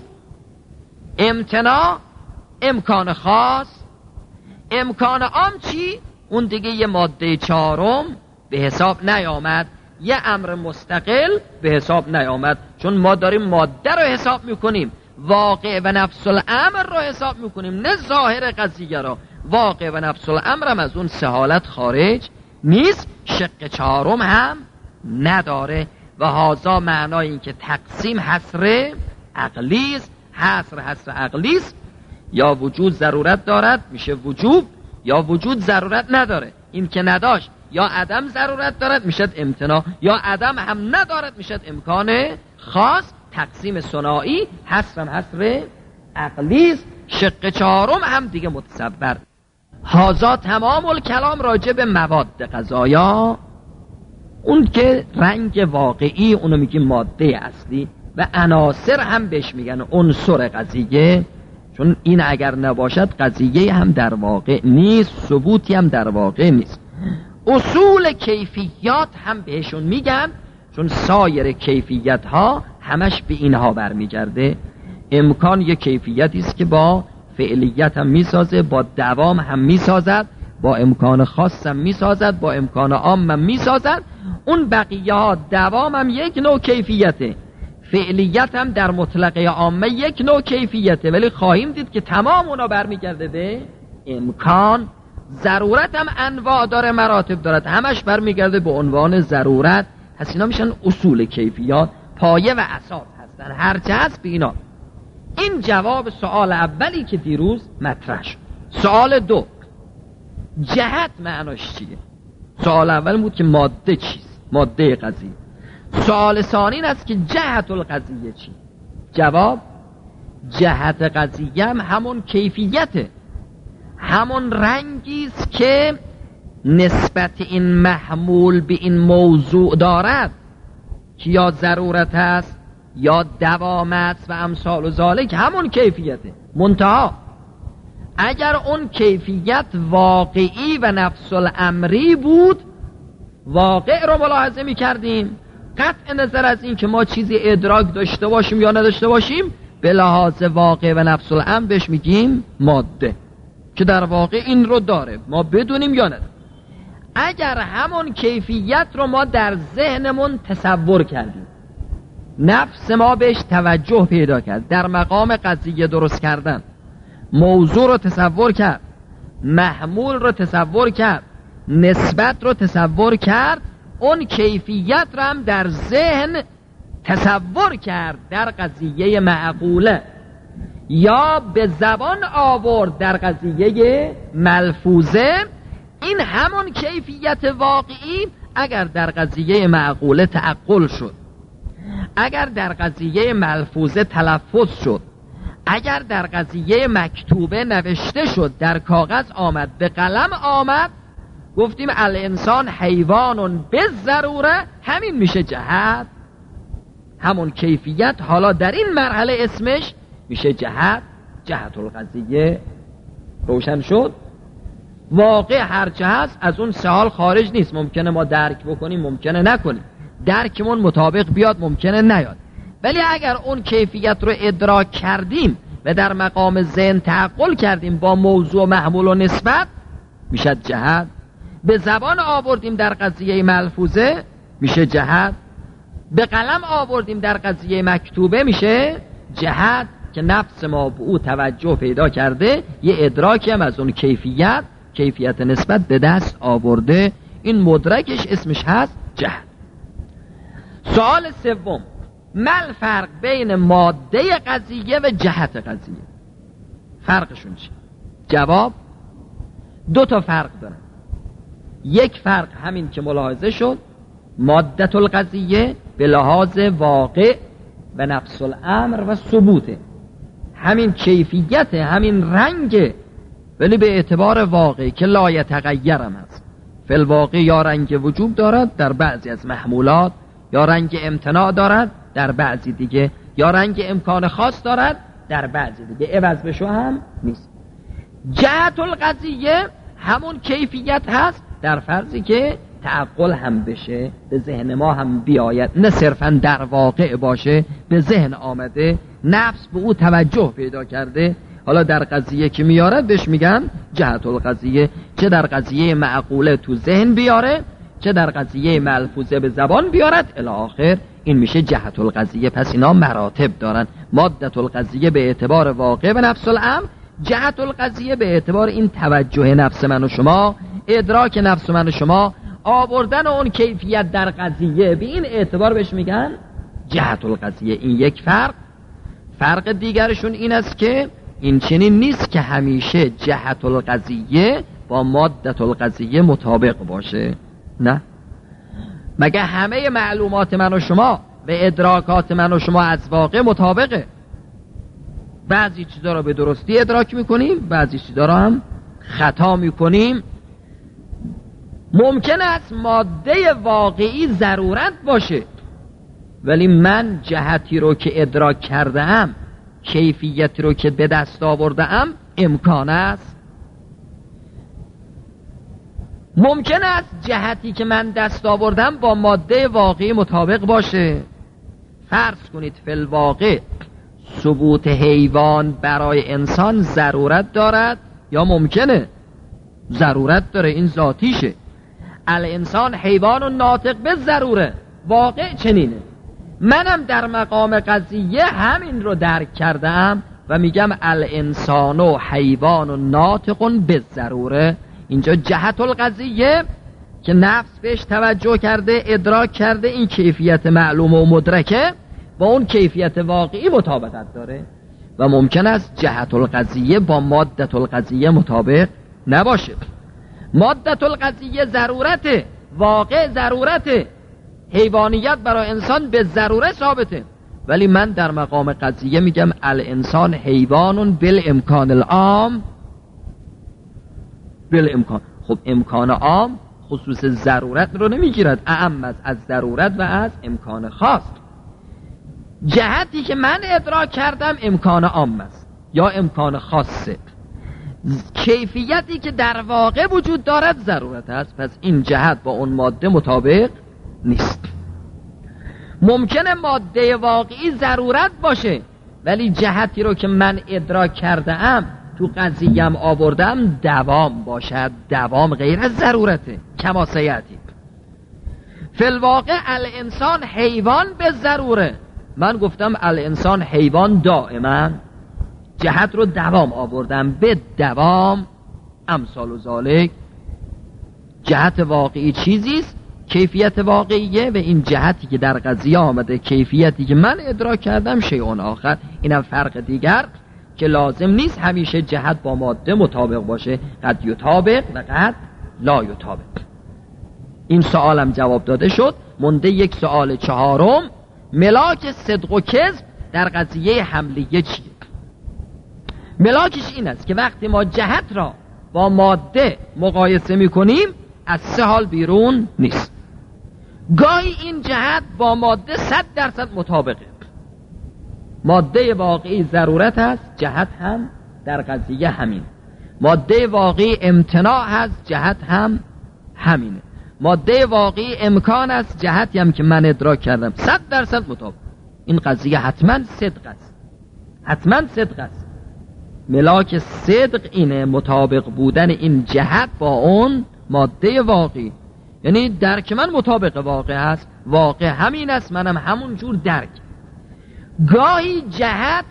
S1: امتناع، امکان خاص. امکان عام چی؟ اون دیگه یه ماده 4 به حساب نیامد، یه امر مستقل به حساب نیامد، چون ما داریم ماده رو حساب میکنیم، واقع و نفس الامر رو حساب میکنیم، نه ظاهر قضیه رو. واقع و نفس الامر هم از اون 3 حالت خارج نیست، شق 4 هم نداره. و هازا معنای این که تقسیم حصر عقلیست، حصر عقلیست. یا وجود ضرورت دارد میشه وجوب، یا وجود ضرورت نداره، این که نداشت یا عدم ضرورت دارد میشد امتناع، یا عدم هم ندارد میشد امکان خاص. تقسیم ثنایی حصر عقلی است. شق چهارم هم دیگه متصور. هذا تمام الکلام راجع به مواد غذایا، اون که رنگ واقعی اونو میگیم ماده اصلی، و عناصر هم بهش میگن عنصر قضیه، چون این اگر نباشد قضیه هم در واقع نیست، ثبوتی هم در واقع نیست. اصول کیفیات هم بهشون میگن، چون سایر کیفیت ها همش به اینها برمیگرده. امکان یک کیفیتی است که با فعلیت هم میسازه، با دوام هم میسازد، با امکان خاص هم میسازد، با امکان عام هم میسازد. اون بقیه ها دوام هم یک نوع کیفیته، فعلیت هم در مطلقه عامه یک نوع کیفیته، ولی خواهیم دید که تمام اونا برمیگرده به امکان. ضرورت هم انواع داره، مراتب دارد، همش برمیگرده به عنوان ضرورت. پس اینا میشن اصول کیفیات، پایه و اساس هستن. هرچه هست به اینا. این جواب سوال اولی که دیروز مطرح شد. سوال دو، جهت معناش چیه؟ سوال اول بود که ماده چیست؟ ماده قضیه. سوال ثانی این است که جهت القضیه چی؟ جواب، جهت قضیه هم همون کیفیته، همون رنگی است که نسبت این محمول به این موضوع دارد که یا ضرورت است یا دوام است و امثال و ذالک، همون کیفیته. منتها اگر اون کیفیت واقعی و نفس الامری بود، واقع رو ملاحظه می کردیم، قطع نظر از این که ما چیزی ادراک داشته باشیم یا نداشته باشیم، به لحاظ واقع و نفس الامر بهش میگیم ماده، که در واقع این رو داره، ما بدونیم یا نداریم. اگر همون کیفیت رو ما در ذهنمون تصور کردیم، نفس ما بهش توجه پیدا کرد، در مقام قضیه درست کردن، موضوع رو تصور کرد، محمول رو تصور کرد، نسبت رو تصور کرد، اون کیفیت رو هم در ذهن تصور کرد در قضیه معقوله، یا به زبان آورد در قضیه ملفوظه. این همون کیفیت واقعی اگر در قضیه معقوله تعقل شد، اگر در قضیه ملفوظه تلفظ شد، اگر در قضیه مکتوبه نوشته شد، در کاغذ آمد، به قلم آمد، گفتیم الانسان حیوان به ضروره، همین میشه جهت. همون کیفیت حالا در این مرحله اسمش میشه جهت. جهت القضیه روشن شد. واقع هرچه هست از اون سوال خارج نیست، ممکنه ما درک بکنیم، ممکنه نکنیم، درکمون مطابق بیاد، ممکنه نیاد. ولی اگر اون کیفیت رو ادراک کردیم و در مقام ذهن تعقل کردیم با موضوع محمول و نسبت، میشه جهت. به زبان آوردیم در قضیه ملفوظه، میشه جهت. به قلم آوردیم در قضیه مکتوبه، میشه جهت، که نفس ما به او توجه پیدا کرده، یه ادراکی هم از اون کیفیت نسبت به دست آورده. این مدرکش اسمش هست جهت. سوال سوم، مل فرق بین ماده قضیه و جهت قضیه؟ فرقشون چیه؟ جواب، دو تا فرق دارن. یک فرق همین که ملاحظه شد، مادة القضیه به لحاظ واقع و نفس الامر و ثبوته، همین کیفیت، همین رنگ، ولی به اعتبار واقع که لا یتغیرم هست. فی الواقع یا رنگ وجود دارد در بعضی از محمولات، یا رنگ امتناع دارد در بعضی دیگه، یا رنگ امکان خاص دارد در بعضی دیگه، عوض بشو هم نیست. جهت القضیه همون کیفیت هست در فرضی که تعقل هم بشه، به ذهن ما هم بیاید، نه صرفا در واقع باشه، به ذهن آمده، نفس به او توجه پیدا کرده. حالا در قضیه که میارد بهش میگن جهت القضیه، چه در قضیه معقوله تو ذهن بیاره، چه در قضیه ملفوظه به زبان بیارد الی آخر، این میشه جهت القضیه. پس اینا مراتب دارن. مادة القضیه به اعتبار واقع و نفس الامر، جهت القضیه به اعتبار این توجه نفس من و شما، ادراک نفس من و شما، آوردن اون کیفیت در قضیه، به این اعتبار بهش میگن جهت القضیه. این یک فرق. فرق دیگرشون این است که این چنین نیست که همیشه جهت القضیه با مادة القضیه مطابق باشه؟ نه. مگه همه معلومات من و شما و ادراکات من و شما از واقع مطابقه؟ بعضی چیزا رو به درستی ادراک میکنیم، بعضی چیزا رو هم خطا میکنیم. ممکن است ماده واقعی ضرورت باشه، ولی من جهتی رو که ادراک کردم، کیفیتی رو که به دست آوردم، امکان است. ممکن است جهتی که من دست آوردم با ماده واقعی مطابق باشه. فرض کنید فی الواقع ثبوت حیوان برای انسان ضرورت دارد یا ممکنه؟ ضرورت داره، این ذاتیشه. الانسان حیوان و ناطق به ضروره، واقع چنینه. منم در مقام قضیه همین رو درک کردم و میگم الانسان و حیوان و ناطق به ضروره. اینجا جهت القضیه که نفس بهش توجه کرده، ادراک کرده، این کیفیت معلوم و مدرکه با اون کیفیت واقعی مطابقت داره و ممکن است جهت القضیه با مادة القضیه مطابق نباشه. مادة القضیه ضرورته، واقع ضرورته، حیوانیت برای انسان به ضروره ثابته، ولی من در مقام قضیه میگم الانسان حیوان بالامکان العام. بالامکان، خب امکان عام خصوص ضرورت رو نمیگیرد، اعم از ضرورت و از امکان خاص. جهتی که من ادراک کردم امکان عام است یا امکان خاصه. کیفیتی که در واقع وجود دارد ضرورت است، پس این جهت با اون ماده مطابق نیست. ممکنه ماده واقعی ضرورت باشه، ولی جهتی رو که من ادراک کردم تو قضیه‌ام آوردم دوام باشد. دوام غیر از ضرورته، کما سیأتی. فی الواقع الانسان حیوان به ضروره، من گفتم الانسان حیوان دائما، جهت رو دوام آوردم، به دوام. امثال و ذالک. جهت واقعی چیزیست، کیفیت واقعیه، و این جهتی که در قضیه آمده، کیفیتی که من ادراک کردم، شیء آخر. اینم فرق دیگر که لازم نیست همیشه جهت با ماده مطابق باشه، قد یطابق و قد لا یطابق. این سوالم جواب داده شد. مونده یک سوال چهارم، ملاک صدق و کذب در قضیه حملیه چیه؟ ملاکش این است که وقتی ما جهت را با ماده مقایسه میکنیم از سه حال بیرون نیست. گاهی این جهت با ماده 100% مطابقه، ماده واقعی ضرورت هست، جهت هم در قضیه همین. ماده واقعی امتناع هست، جهت هم همینه. ماده واقعی امکان است، جهتی هم که من ادراک کردم 100% مطابق. این قضیه حتما صدق است، حتما صدق است. ملاک صدق اینه، مطابق بودن این جهت با اون ماده واقعی. یعنی درک من مطابق واقع است، واقع همین است، منم همون جور درک. گاهی جهت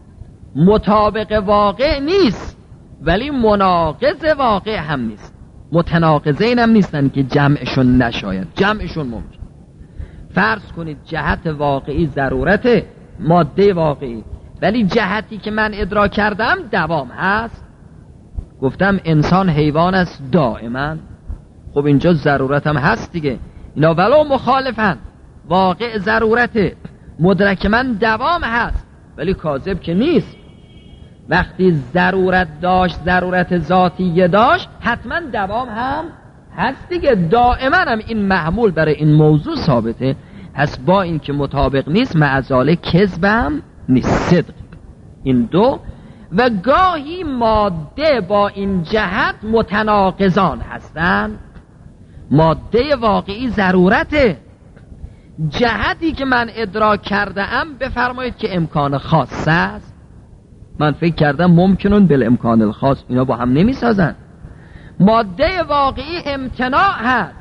S1: مطابق واقع نیست ولی مناقض واقع هم نیست. متناقضین هم نیستن که جمعشون نشاید، جمعشون ممکن. فرض کنید جهت واقعی ضرورت ماده واقعی، ولی جهتی که من ادراک کردم دوام هست. گفتم انسان حیوان است دائما، خب اینجا ضرورت هم هست دیگه. اینا ولو مخالفن، واقع ضرورته، مدرک من دوام هست، ولی کاذب که نیست. وقتی ضرورت داشت، ضرورت ذاتیه داشت، حتما دوام هم هست دیگه. دائما هم این محمول برای این موضوع ثابته. پس با این که مطابق نیست، معزاله کذبم نیست، صدق. این دو. و گاهی ماده با این جهت متناقضان هستن. ماده واقعی ضرورته، جهتی که من ادراک کرده ام بفرمایید که امکان خاص است. من فکر کردم ممکنون بالامکان الخاص، اینا با هم نمی سازن. ماده واقعی امتناع هست،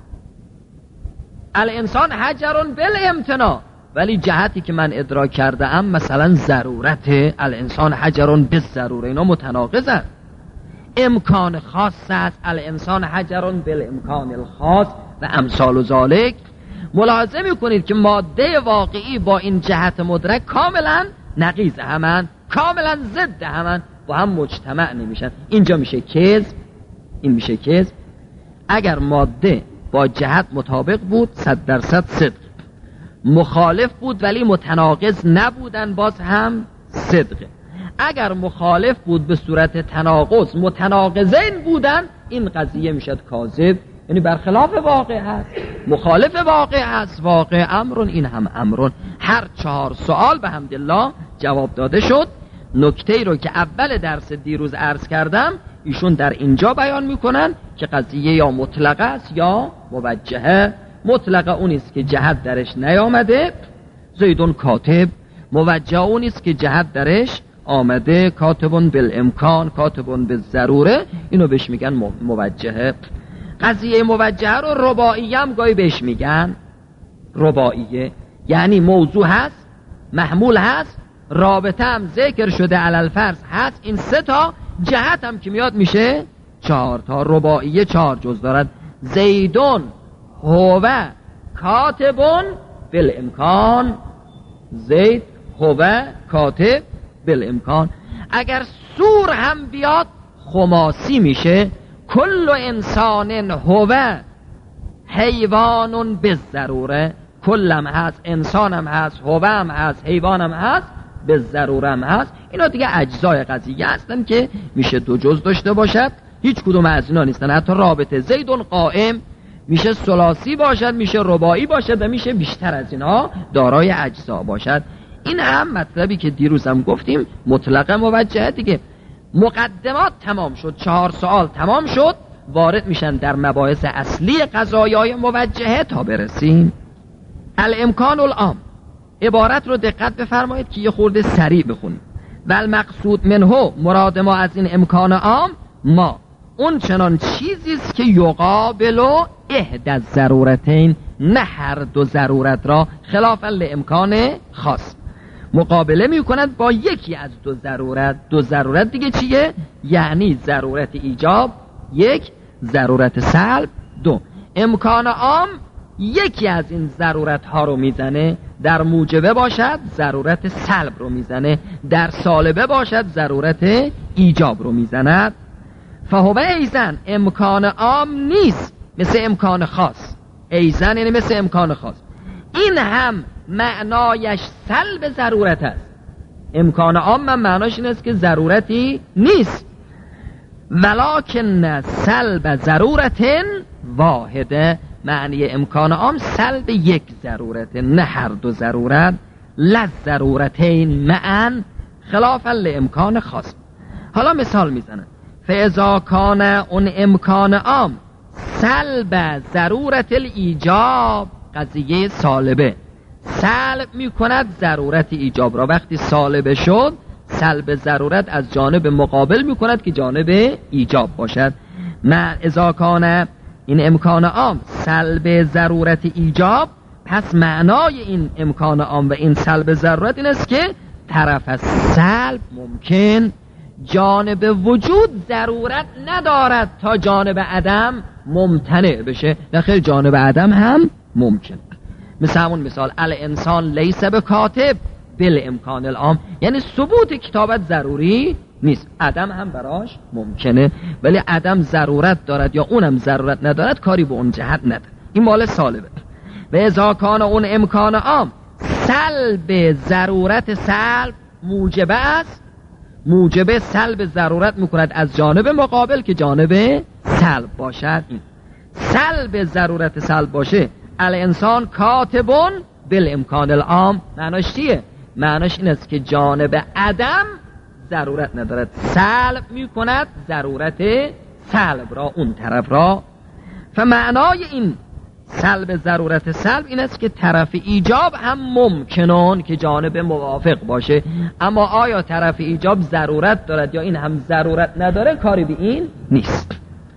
S1: الانسان حجرون بالامتناع، ولی جهتی که من ادراک کرده ام مثلا ضرورته، الانسان حجرون بالضروره، اینا متناقضن. امکان خاص است، الانسان حجرون بالامکان الخاص و امثال و ذالک. ملاحظه میکنید که ماده واقعی با این جهت مدرک کاملا نقیض همن، کاملا ضد همن، با هم مجتمع نمیشن. اینجا میشه کذب، این میشه کذب. اگر ماده با جهت مطابق بود 100% صدق، مخالف بود ولی متناقض نبودن باز هم صدقه. اگر مخالف بود به صورت تناقض متناقضین بودن این قضیه میشد کاذب، یعنی برخلاف واقع هست، مخالف واقع هست. واقع امرون، این هم امرون. هر 4 سوال به حمدالله جواب داده شد. نکته رو که اول درس دیروز عرض کردم ایشون در اینجا بیان میکنن که قضیه یا مطلقه است یا موجهه. مطلقه اونیست که جهت درش نیامده، زیدون کاتب. موجهه اونیست که جهت درش آمده، کاتبون بالامکان، کاتبون بالضروره. اینو بهش میگن موجهه. قضیه موجهه رو رباعیه هم گاهی بهش میگن. رباعیه یعنی موضوع هست، محمول هست، رابطه هم ذکر شده، علالفرض هست. این 3 تا جهت هم که میاد میشه 4 تا. رباعیه 4 جز دارد. زیدون هو کاتبون بالامکان، زید هو کاتب بالامکان. اگر سور هم بیاد خماسی میشه. کل انسان هو حیوان بالضروره. کلم هست، انسانم هست، هو هم هست، حیوانم هست، بالضروره هم هست. اینا دیگه اجزای قضیه هستن که میشه 2 جز داشته باشد. هیچ کدوم از اینا نیستن. حتی رابطه زیدون قائم میشه ثلاثی باشد، میشه رباعی باشد و میشه بیشتر از اینا دارای اجزا باشد. این هم مطلبی که دیروزم گفتیم مطلقه موجهه دیگه. مقدمات تمام شد، 4 سوال تمام شد، وارد میشن در مباحث اصلی قضایای موجهه تا برسیم. الامکان العام. عبارت رو دقت بفرمایید که یه خورده سریع بخونید. و المقصود منه، مراد ما از این امکان عام ما اون چنان چیزیست که یقابل احدى الضرورتین، نه هر 2 ضرورت را، خلافا لامکان خاص. مقابله میکند با یکی از 2 ضرورت. 2 ضرورت دیگه چیه؟ یعنی ضرورت ایجاب 1، ضرورت سلب 2. امکان عام یکی از این ضرورت ها رو میزنه. در موجبه باشد ضرورت سلب رو میزنه، در سالبه باشد ضرورت ایجاب رو میزند. فهو ایزن امکان عام نیست مثل امکان خاص. ایزن یعنی مثل امکان خاص. این هم معنایش سلب ضرورت است. امکان عام من معناش این است که ضرورتی نیست. ولکن سلب ضرورت واحده. معنی امکان عام سلب 1 ضرورت، نه هر 2 ضرورت. للضرورتین معا خلافا لامکان خاص. حالا مثال میزنن. فاذا کان اون امکان عام سلب ضرورت الایجاب، قضیه سالبه سلب میکند ضرورت ایجاب را. وقتی سالبه شد سلب ضرورت از جانب مقابل میکند که جانب ایجاب باشد. من اذا کان این امکان عام سلب ضرورت ایجاب، پس معنای این امکان عام و این سلب ضرورت این است که طرف از سلب ممکن جانب وجود ضرورت ندارد تا جانب عدم ممتنع بشه، داخل جانب عدم هم ممکن. مثل همون مثال الانسان لیس بکاتب بالامکان العام، یعنی ثبوت کتابت ضروری نیست، عدم هم براش ممکنه، ولی عدم ضرورت دارد یا اونم ضرورت ندارد کاری به اون جهت نداره. این مال سالبه. و اذا کان اون امکان عام سلب ضرورت سلب موجبه است، موجبه سلب ضرورت میکند از جانب مقابل که جانب سلب باشد. این سلب ضرورت سلب باشه الانسان کاتبون بالامکان العام، معناش چیه؟ معناش این است که جانب عدم ضرورت ندارد، سلب میکند ضرورت سلب را، اون طرف را. فمعنای این سلب ضرورت سلب این است که طرف ایجاب هم ممکنون که جانب موافق باشه، اما آیا طرف ایجاب ضرورت دارد یا این هم ضرورت نداره کاری به این نیست.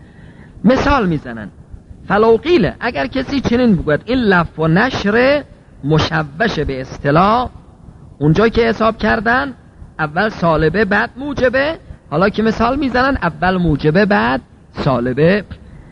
S1: مثال میزنن فلو قیل، اگر کسی چنین بگوید این لف و نشر مشوش به اصطلاح، اونجا که حساب کردن اول سالبه بعد موجبه، حالا که مثال میزنن اول موجبه بعد سالبه.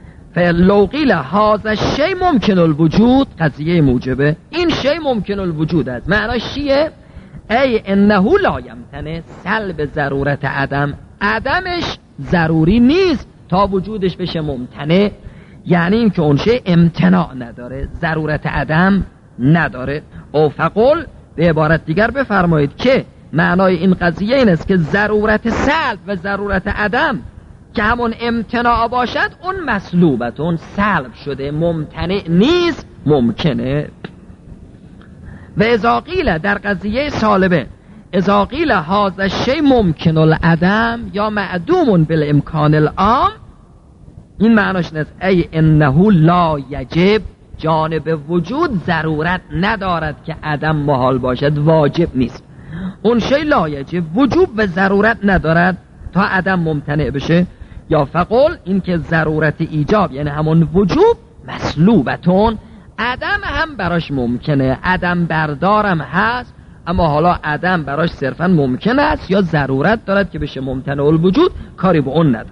S1: فلو قیل هذا شی ممکن الوجود، قضیه موجبه، این شی ممکن الوجود است، معناش چیه؟ ای انه لا یمتنع، سلب ضرورت عدم، عدمش ضروری نیست تا وجودش بشه ممتنع، یعنی این که اون شی امتناع نداره، ضرورت عدم نداره. او فقل به عبارت دیگر بفرمایید که معنای این قضیه این است که ضرورت سلب و ضرورت عدم که همون امتناع باشد اون مسلوبت، اون سلب شده، ممتنع نیست، ممکنه. و اذا قیل در قضیه سالبه اذا قیل هذا الشیء ممکن العدم یا معدوم بالامکان العام، این معناش نیست ای انه لا یجب، جانب وجود ضرورت ندارد که عدم محال باشد، واجب نیست. اون شی لا یجب، وجوب و ضرورت ندارد تا عدم ممتنع بشه. یا فقل این که ضرورت ایجاب یعنی همون وجوب مسلوبتون، عدم هم براش ممکنه، عدم بردارم هست، اما حالا عدم براش صرفا ممکن است یا ضرورت دارد که بشه ممتنع الوجود، کاری به اون ندارد.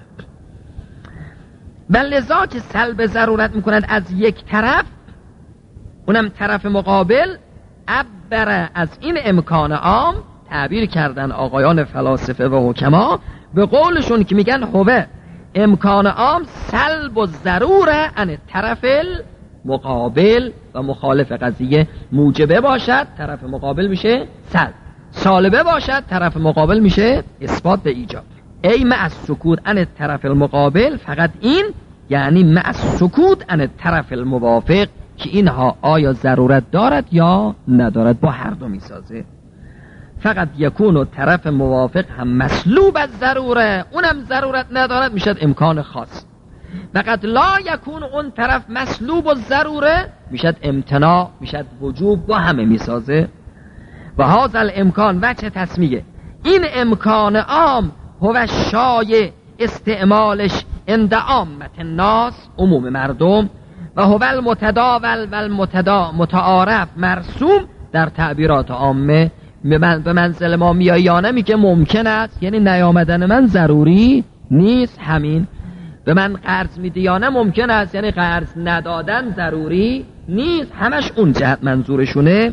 S1: بل لذا که سلب ضرورت میکند از یک طرف، اونم طرف مقابل، عبر از این امکان عام تعبیر کردن آقایان فلاسفه و حکما به قولشون که میگن هوه امکان عام سلب و ضروره ان طرف مقابل و مخالف قضیه موجبه باشد، طرف مقابل میشه سلب، سالبه باشد، طرف مقابل میشه اثبات به ایجاب. ای مع السکوت عن طرف المقابل، فقط این یعنی مع السکوت عن طرف الموافق که اینها آیا ضرورت دارد یا ندارد، با هر دو میسازه. فقط یکون و طرف موافق هم مسلوب از ضروره، اونم ضرورت ندارد، میشد امکان خاص. فقط لا یکون اون طرف مسلوب و ضروره، میشد امتناع، میشد وجوب، با همه میسازه. و هذا الامکان وجه تسمیه، این امکان عام هو شایع استعمالش عند عامة الناس، عموم مردم، و هو المتداول و متعارف مرسوم در تعبیرات عامه. به منزل ما میایانه میگه ممکن است، یعنی نیامدن من ضروری نیست. همین به من قرض میدی یا نه ممکن است، یعنی قرض ندادن ضروری نیست. همش اون جهت منظورشونه.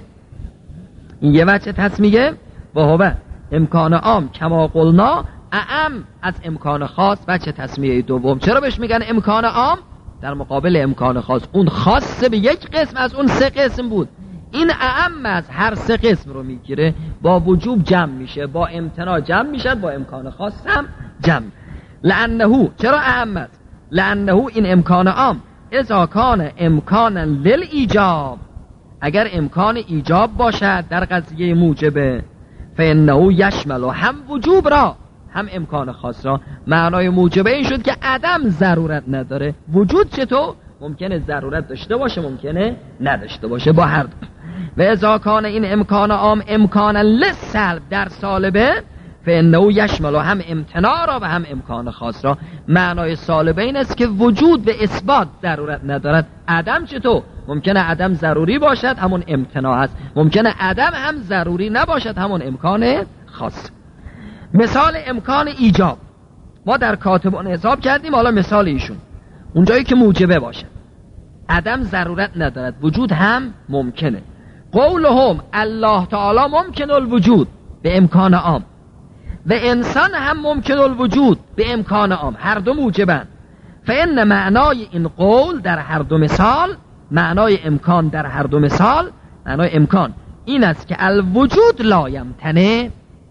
S1: این یه وجه تسمیه. و هو امکان عام کما قلنا اعم از امکان خاص. وجه تسمیه دوم، چرا بهش میگن امکان عام؟ در مقابل امکان خاص، اون خاص به یک قسم از اون سه قسم بود، این اعم از هر سه قسم رو میگیره، با وجوب جمع میشه، با امتناع جمع میشه، با امکان خاص هم جمع. لانه، چرا اعم است؟ لانه این امکان عام اذا کان امکانا للایجاب، اگر امکان ایجاب باشد در قضیه موجبه، فانه یشمل هم وجوب را هم امکان خاص را. معنای موجبه این شد که عدم ضرورت نداره، وجود چطور؟ ممکنه ضرورت داشته باشه، ممکنه نداشته باشه، با هر دو. و اذا کان این امکان عام امکانا للسلب در سالبه، فانه یشمل هم امتناع را و هم امکان خاص را. معنای سالبه این است که وجود به اثبات ضرورت ندارد. عدم چطور؟ ممکنه عدم ضروری باشد، همون امتناع هست، ممکنه عدم هم ضروری نباشد، همون امکان خاص. مثال امکان ایجاب ما در کاتبان حساب کردیم، حالا مثال ایشون اونجایی که موجبه باشه، عدم ضرورت ندارد، وجود هم ممکنه. قولهم الله تعالی ممکن الوجود به امکان عام و انسان هم ممکن الوجود به امکان عام، هر دو موجبن. فان معنای این قول در هر دو مثال، معنای امکان در هر دو مثال، معنای امکان این است که الوجود لا یمتنع،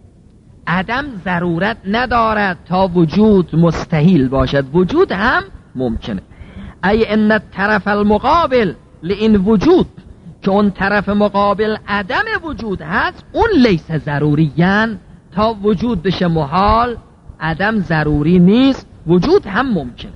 S1: عدم ضرورت ندارد تا وجود مستحیل باشد، وجود هم ممکنه. ای ان الطرف المقابل لین وجود، که اون طرف مقابل عدم وجود هست، اون لیس ضروریان، تا وجود بشه محال عدم ضروری نیست، وجود هم ممکنه.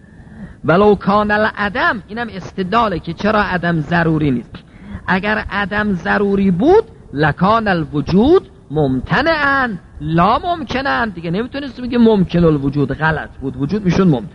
S1: ولو کان العدم، اینم استدلاله که چرا عدم ضروری نیست. اگر عدم ضروری بود لکان الوجود ممتنعا لا ممکنن، دیگه نمیتونست بگه ممکن الوجود، غلط بود، وجود میشون ممتن.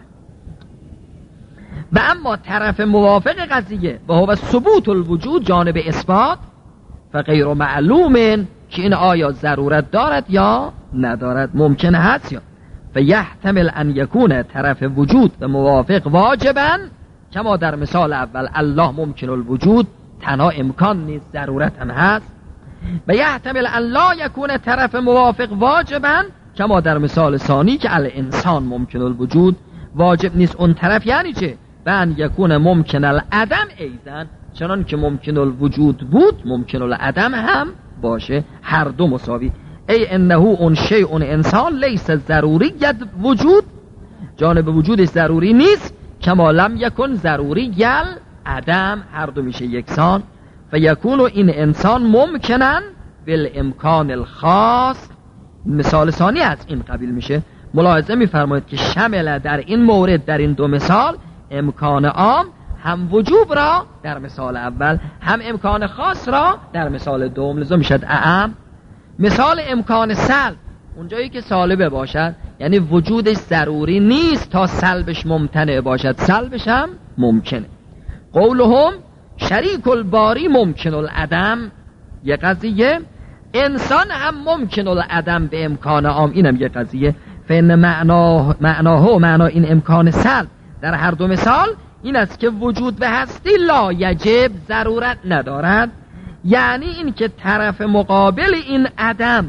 S1: و اما طرف موافق قضیه و هو ثبوت الوجود جانب اثبات، فغیر معلوم، که این آیا ضرورت دارد یا ندارد، ممکن هست یا. فیحتمل ان یکون طرف وجود و موافق واجبا، کما در مثال اول الله ممکن الوجود، تنها امکان نیست، ضرورت هم هست. و یحتمل ان لا یکون طرف موافق واجبا، کما در مثال ثانی که الانسان ممکن الوجود، واجب نیست اون طرف یعنی چه؟ بن یکون ممکن العدم ایزن، چنان که ممکن الوجود بود ممکن العدم هم باشه، هر دو مساوی. ای انه اون شیء اون انسان لیس ضروریت وجود، جانب وجودش ضروری نیست، کما لم یکن ضروری عدم، هر دو میشه یکسان. فیکون این انسان ممکنن بالامکان الخاص، مثال ثانی از این قبیل میشه. ملاحظه میفرمایید که شمل در این مورد، در این دو مثال، امکان عام هم وجوب را در مثال اول، هم امکان خاص را در مثال دوم، لذا میشد اعم. مثال امکان سلب، اونجایی که سالبه باشد یعنی وجودش ضروری نیست تا سلبش ممتنع باشد، سلبش هم ممکنه. قولهم شریک الباری ممکن العدم، یه قضیه. انسان هم ممکن العدم به امکان عام، اینم یه قضیه. فإن معناه معنا این امکان سلب در هر دو مثال این است که وجود و هستی لا یجب، ضرورت ندارد، یعنی این که طرف مقابل این عدم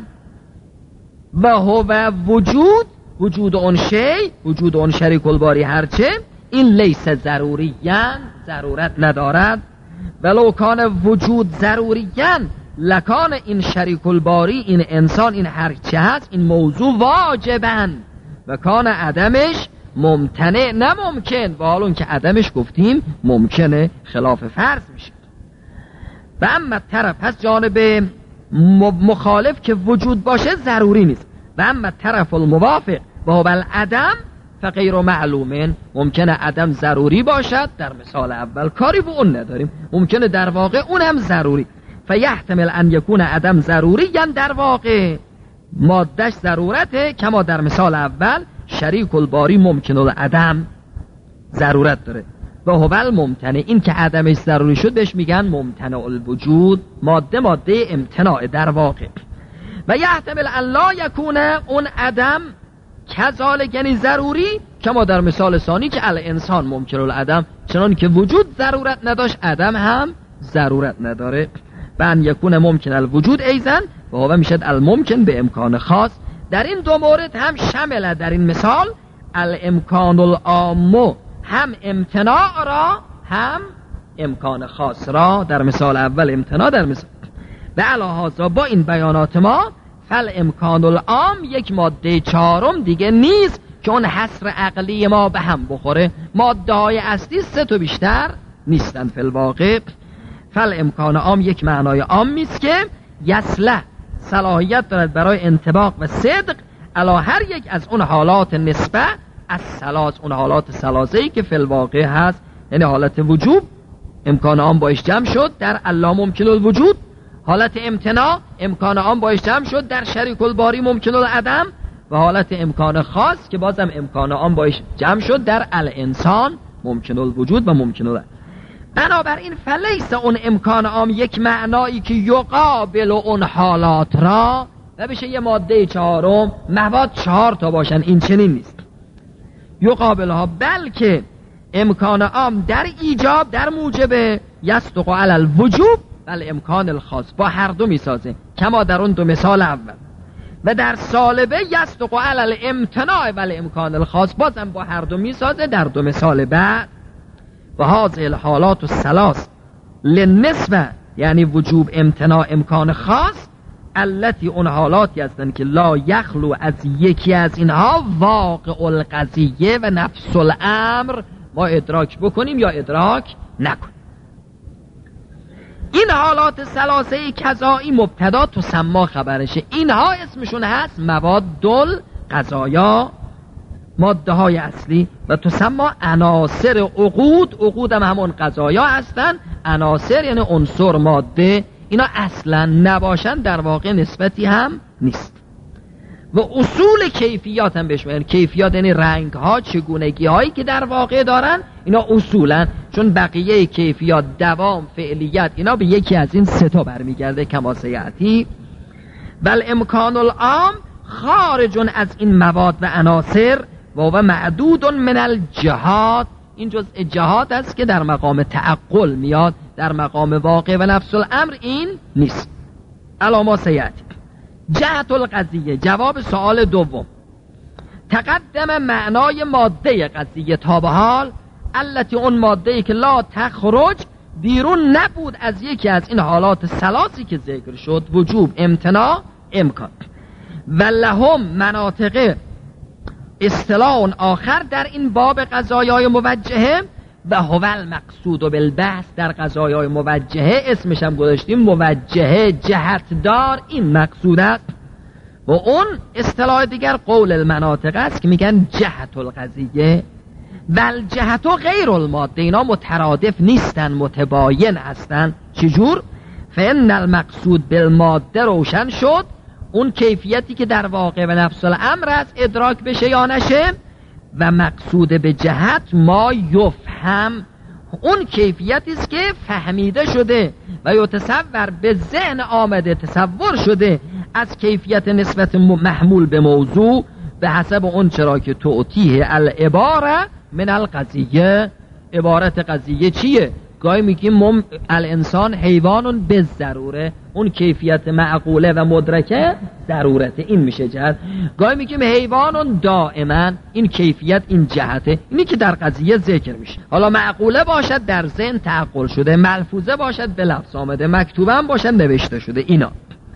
S1: و هو وجود اون شی، وجود اون شریک الباری هرچه، این لیس ضروریان، ضرورت ندارد. ولو کان وجود ضروریان لکان این شریک الباری، این انسان، این هرچه هست، این موضوع واجبن و کان عدمش ممتنع، نممکن، و حالا که عدمش گفتیم ممکنه، خلاف فرض میشه. و اما طرف هست جانب مخالف که وجود باشه ضروری نیست، و اما طرف الموافق و هو العدم فغیر معلومن، ممکنه عدم ضروری باشد در مثال اول، کاری به اون نداریم، ممکنه در واقع اون هم ضروری. فیحتمل ان یکون عدم ضروری، یعنی در واقع مادهش ضرورته، کما در مثال اول شریک الباری ممکن العدم ضرورت داره. و هو الممتنع، این که عدمش ضروری شد بهش میگن ممتنع الوجود، ماده امتناع در واقع. و یحتمل ان لا یکون اون عدم کذالک، یعنی ضروری، کما در مثال ثانی که الانسان ممکن العدم، چنان که وجود ضرورت نداشت عدم هم ضرورت نداره. بن یکون ممکن الوجود ایزن و هو میشد الممکن به امکان خاص. در این دو مورد هم شامل، در این مثال الامکان العام، هم امتناع را هم امکان خاص را، در مثال اول امتناع، در مثال به علاوه با این بیانات ما فل امکان العام یک ماده چهارم دیگه نیست که اون حصر عقلی ما به هم بخوره. ماده های اصلی سه تا بیشتر نیستن فی الواقع. فل امکان عام یک معنای عام است که یصلح، صلاحیت دارد برای انطباق و صدق علی هر یک از اون حالات نسبه از ثلاث، اون حالات ثلاثه‌ای که فی الواقع هست، یعنی حالت وجوب امکان عام باش جمع شد در الله ممکن الوجود، حالت امتناع امکان عام باش جمع شد در شریک الباری ممکن العدم، و حالت امکان خاص که بازم امکان عام باش جمع شد در الانسان ممکن الوجود و ممکن العدم. بنابراین فلیس اون امکان عام یک معنایی که یقابل اون حالات را و بشه یه ماده چهارم، مواد 4 تا باشن، این چنین نیست. یقابلها، بلکه امکان عام در ایجاب، در موجب یصدق علی الوجوب بل امکان الخاص، با هر دو میسازه، کما در اون دو مثال اول. و در سالبه یصدق علی الامتناع بل امکان الخاص، بازم با هر دو میسازه در دو مثال بعد. و هذه الحالات الثلاث للنسبه، یعنی وجوب، امتناع، امکان خاص، التي اون حالاتی هستند که لا یخلو از یکی از اینها واقع القضیه و نفس الامر، ما ادراک بکنیم یا ادراک نکنیم. این حالات ثلاثه کذایی مبتدا تسمى خبرشه، اینها اسمشون هست مواد القضایا، ماده های اصلی، و تسمى عناصر عقود، عقود هم همون قضایا هستن، عناصر یعنی عنصر، ماده، اینا اصلا نباشن در واقع نسبتی هم نیست. و اصول کیفیات هم بهش میگن، کیفیات یعنی رنگ ها، چگونگی هایی که در واقع دارن، اینا اصولا، چون بقیه کیفیات، دوام، فعلیت، اینا به یکی از این سه تا برمیگرده کما سیاتی. بل امکان العام خارج از این مواد و عناصر و معدود من الجهات، این جزء جهات است که در مقام تعقل میاد، در مقام واقع و نفس الامر این نیست. علامه سیاتی جهت القضیه، جواب سوال دوم، تقدم معنای ماده قضیه تا به حال، التي اون ماده‌ای که لا تخرج بیرون نبود از یکی از این حالات ثلاثی که ذکر شد، وجوب، امتناع، امکان. و لهم مناطق اصطلاح آخر در این باب قضایای موجهه و هو المقصود بالبحث، در قضایای موجهه اسمش هم گذاشتیم موجهه، جهتدار، این مقصود است. و اون اصطلاح دیگر قول المناطق است که میگن جهت القضیه و الجهت غیر الماده، اینا مترادف نیستن، متباین هستن. چجور؟ فان المقصود بالماده روشن شد، اون کیفیتی که در واقع و نفس الامر است ادراک بشه یا نشه، و مقصود به جهت ما یفهم، اون کیفیتی است که فهمیده شده و یتصور به ذهن آمده، تصور شده از کیفیت نسبت محمول به موضوع به حسب اون چرا که تعطیه العباره من القضیه. عبارت قضیه چیه؟ گاهی میگیم الانسان حیوان به ضروره، اون کیفیت معقوله و مدرکه ضرورته، این میشه جهت. گاهی میگیم حیوان دائما، این کیفیت، این جهته، اینی که در قضیه ذکر میشه. حالا معقوله باشد در ذهن تعقل شده، ملفوظه باشد به لفظ آمده، مکتوبه هم باشد نوشته شده، اینا.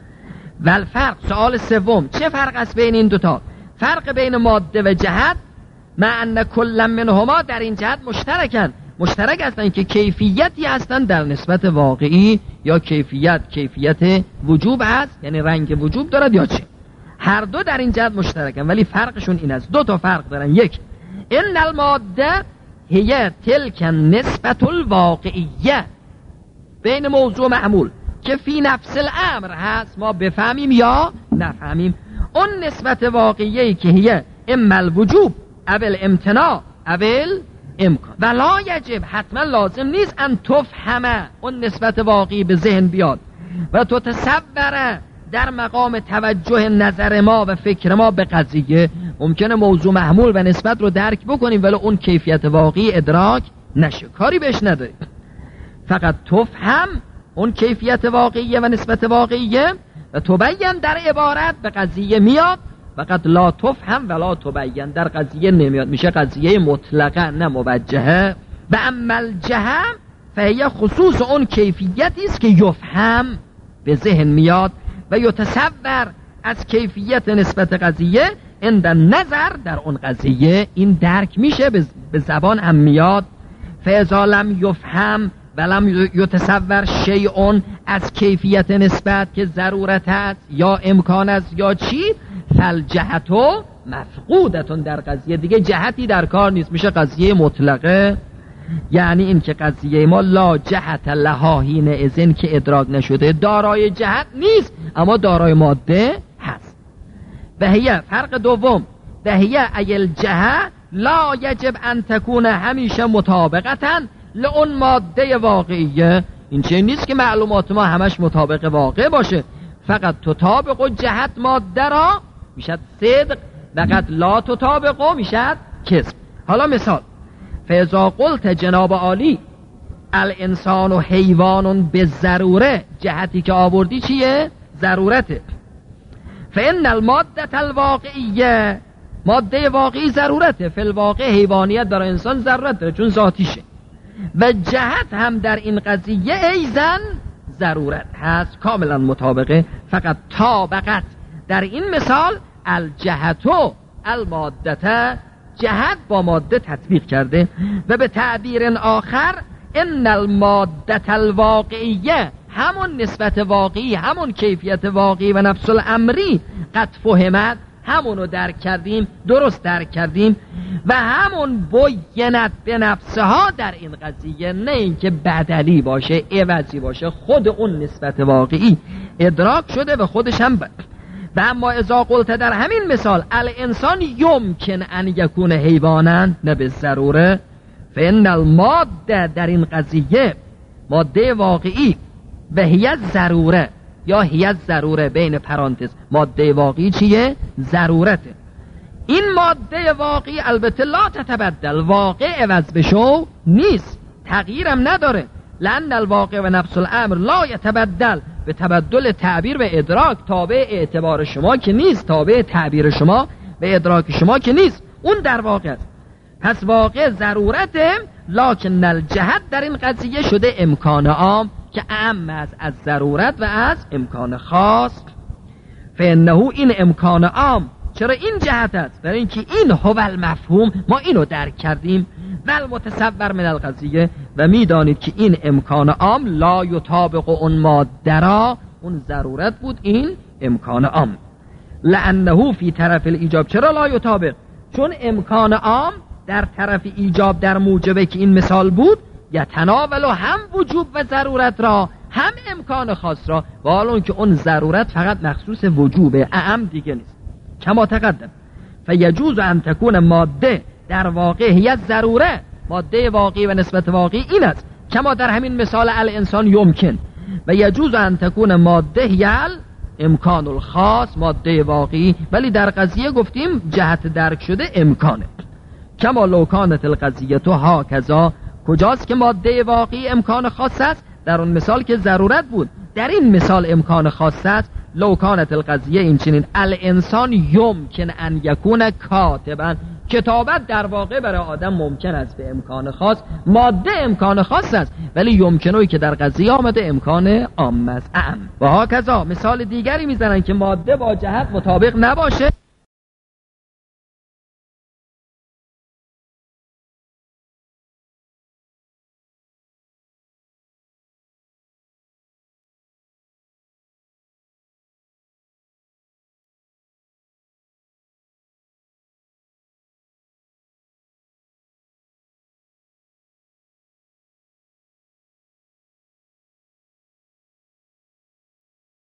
S1: و الفرق، سوال سوم، چه فرق است بین این دوتا؟ فرق بین ماده و جهت، مع ان کل منهما در این جهت مشترک هستند که کیفیتی هستند در نسبت واقعی، یا کیفیت وجوب هست، یعنی رنگ وجوب دارد یا چه. هر دو در این جهت مشترکن، ولی فرقشون این است، دو تا فرق دارن. یک، ان الماده هي تلك نسبت الواقعیه بین موضوع و معمول که فی نفس الامر هست، ما بفهمیم یا نفهمیم. اون نسبت واقعیه‌ای که هي اما الوجوب اول امتناع اول امکان، و لا یجب، حتما لازم نیست، ان تفهمه، اون نسبت واقعی به ذهن بیاد و تو تصوره در مقام توجه نظر ما و فکر ما به قضیه. ممکنه موضوع محمول و نسبت رو درک بکنیم ولی اون کیفیت واقعی ادراک نشه، کاری بهش نداریم. فقط تفهم اون کیفیت واقعیه و نسبت واقعیه و تبین در عبارت به قضیه میاد، فقط لا تفهم ولا تبین در قضیه نمیاد، میشه قضیه مطلقه نه موجهه. و اما الجهه فهی خصوص اون کیفیتی است که یفهم به ذهن میاد و یتصور از کیفیت نسبت قضیه عند نظر در اون قضیه، این درک میشه به زبان هم میاد. فاذا لم یفهم ولم یتصور شیء از کیفیت نسبت که ضرورت است یا امکان است یا چی، فالجهتو مفقودتون در قضیه، دیگه جهتی در کار نیست، میشه قضیه مطلقه. یعنی این که قضیه ما لا جهت لها حین اذن که ادراک نشده، دارای جهت نیست اما دارای ماده هست. و هی فرق دوم، و هی ایل جهه لا یجب ان تکون همیشه مطابقتا لون ماده واقعیه، این چه نیست که معلومات ما همش مطابق واقع باشه، فقط تطابق جهت ماده را میشد صدق، فقط لا تطابق میشد کذب. حالا مثال، فاذا قلت جناب عالی الانسان و حیوان به ضروره، جهتی که آوردی چیه؟ ضرورته. فان الماده الواقعیه، ماده واقعی ضرورته، فی الواقع حیوانیت برای انسان ضرورت داره چون ذاتیشه، و جهت هم در این قضیه ایزن ضرورت هست، کاملا مطابقه. فقط طابقت در این مثال الجهتو المادته، جهت با ماده تطبیق کرده. و به تعبیر آخر ان الماده الواقعیه، همون نسبت واقعی، همون کیفیت واقعی و نفس الامری قد فهمت، همونو درک کردیم، درست درک کردیم، و همون بینت به نفسها در این قضیه، نه اینکه بدلی باشه، عوضی باشه، خود اون نسبت واقعی ادراک شده و خودش هم و اما اذا قلت در همین مثال الانسان یمکن ان یکون حیوانا نه به ضروره، فان الماده در این قضیه ماده واقعی و هی ضروره یا هی ضروره بین پرانتز، ماده واقعی چیه؟ ضرورته. این ماده واقعی البته لا تتبدل، واقع عوض بشو نیست، تغییرم نداره، لأن الواقع و نفس الامر لا یتبدل، به تبدل تعبیر و ادراک تابع اعتبار شما که نیست، تابع تعبیر شما به ادراک شما که نیست، اون در واقع است. پس واقع ضرورته، لکن الجهت در این قضیه شده امکان عام که اعم است از ضرورت و از امکان خاص. فانه این امکان عام، چرا این جهت است؟ برای اینکه این هو المفهوم، ما اینو درک کردیم، ول متصور من القضیه، و میدانید که این امکان عام لا یطابق اون ماده را، اون ضرورت بود، این امکان عام. لانه فی طرف الایجاب، چرا لا یطابق؟ چون امکان عام در طرف ایجاب، در موجبه که این مثال بود، یتناول هم وجوب و ضرورت را، هم امکان خاص را، و حالا که اون ضرورت فقط مخصوص وجوبه، اعم دیگه نیست. کما تقدم فیجوز ان تکون ماده در واقع هی ضروره، ماده واقعی و نسبت واقعی این است، کما در همین مثال الانسان یمکن، و یجوز ان تکون ماده هی امکان الخاص، ماده واقعی، ولی در قضیه گفتیم جهت درک شده امکانه. کما لو کانت القضیه تو هاکذا، کجاست که ماده واقعی امکان خاص است؟ در اون مثال که ضرورت بود، در این مثال امکان خاص است. لو کانت القضیه این چنین، الانسان یمکن ان یکون کاتبا، کتابت در واقع برای آدم ممکن است به امکان خاص، ماده امکان خاص است، ولی یمکنوی که در قضیه آمده امکان عام است، اعم. و هاکذا مثال دیگری میزنن که ماده با جهت مطابق نباشه،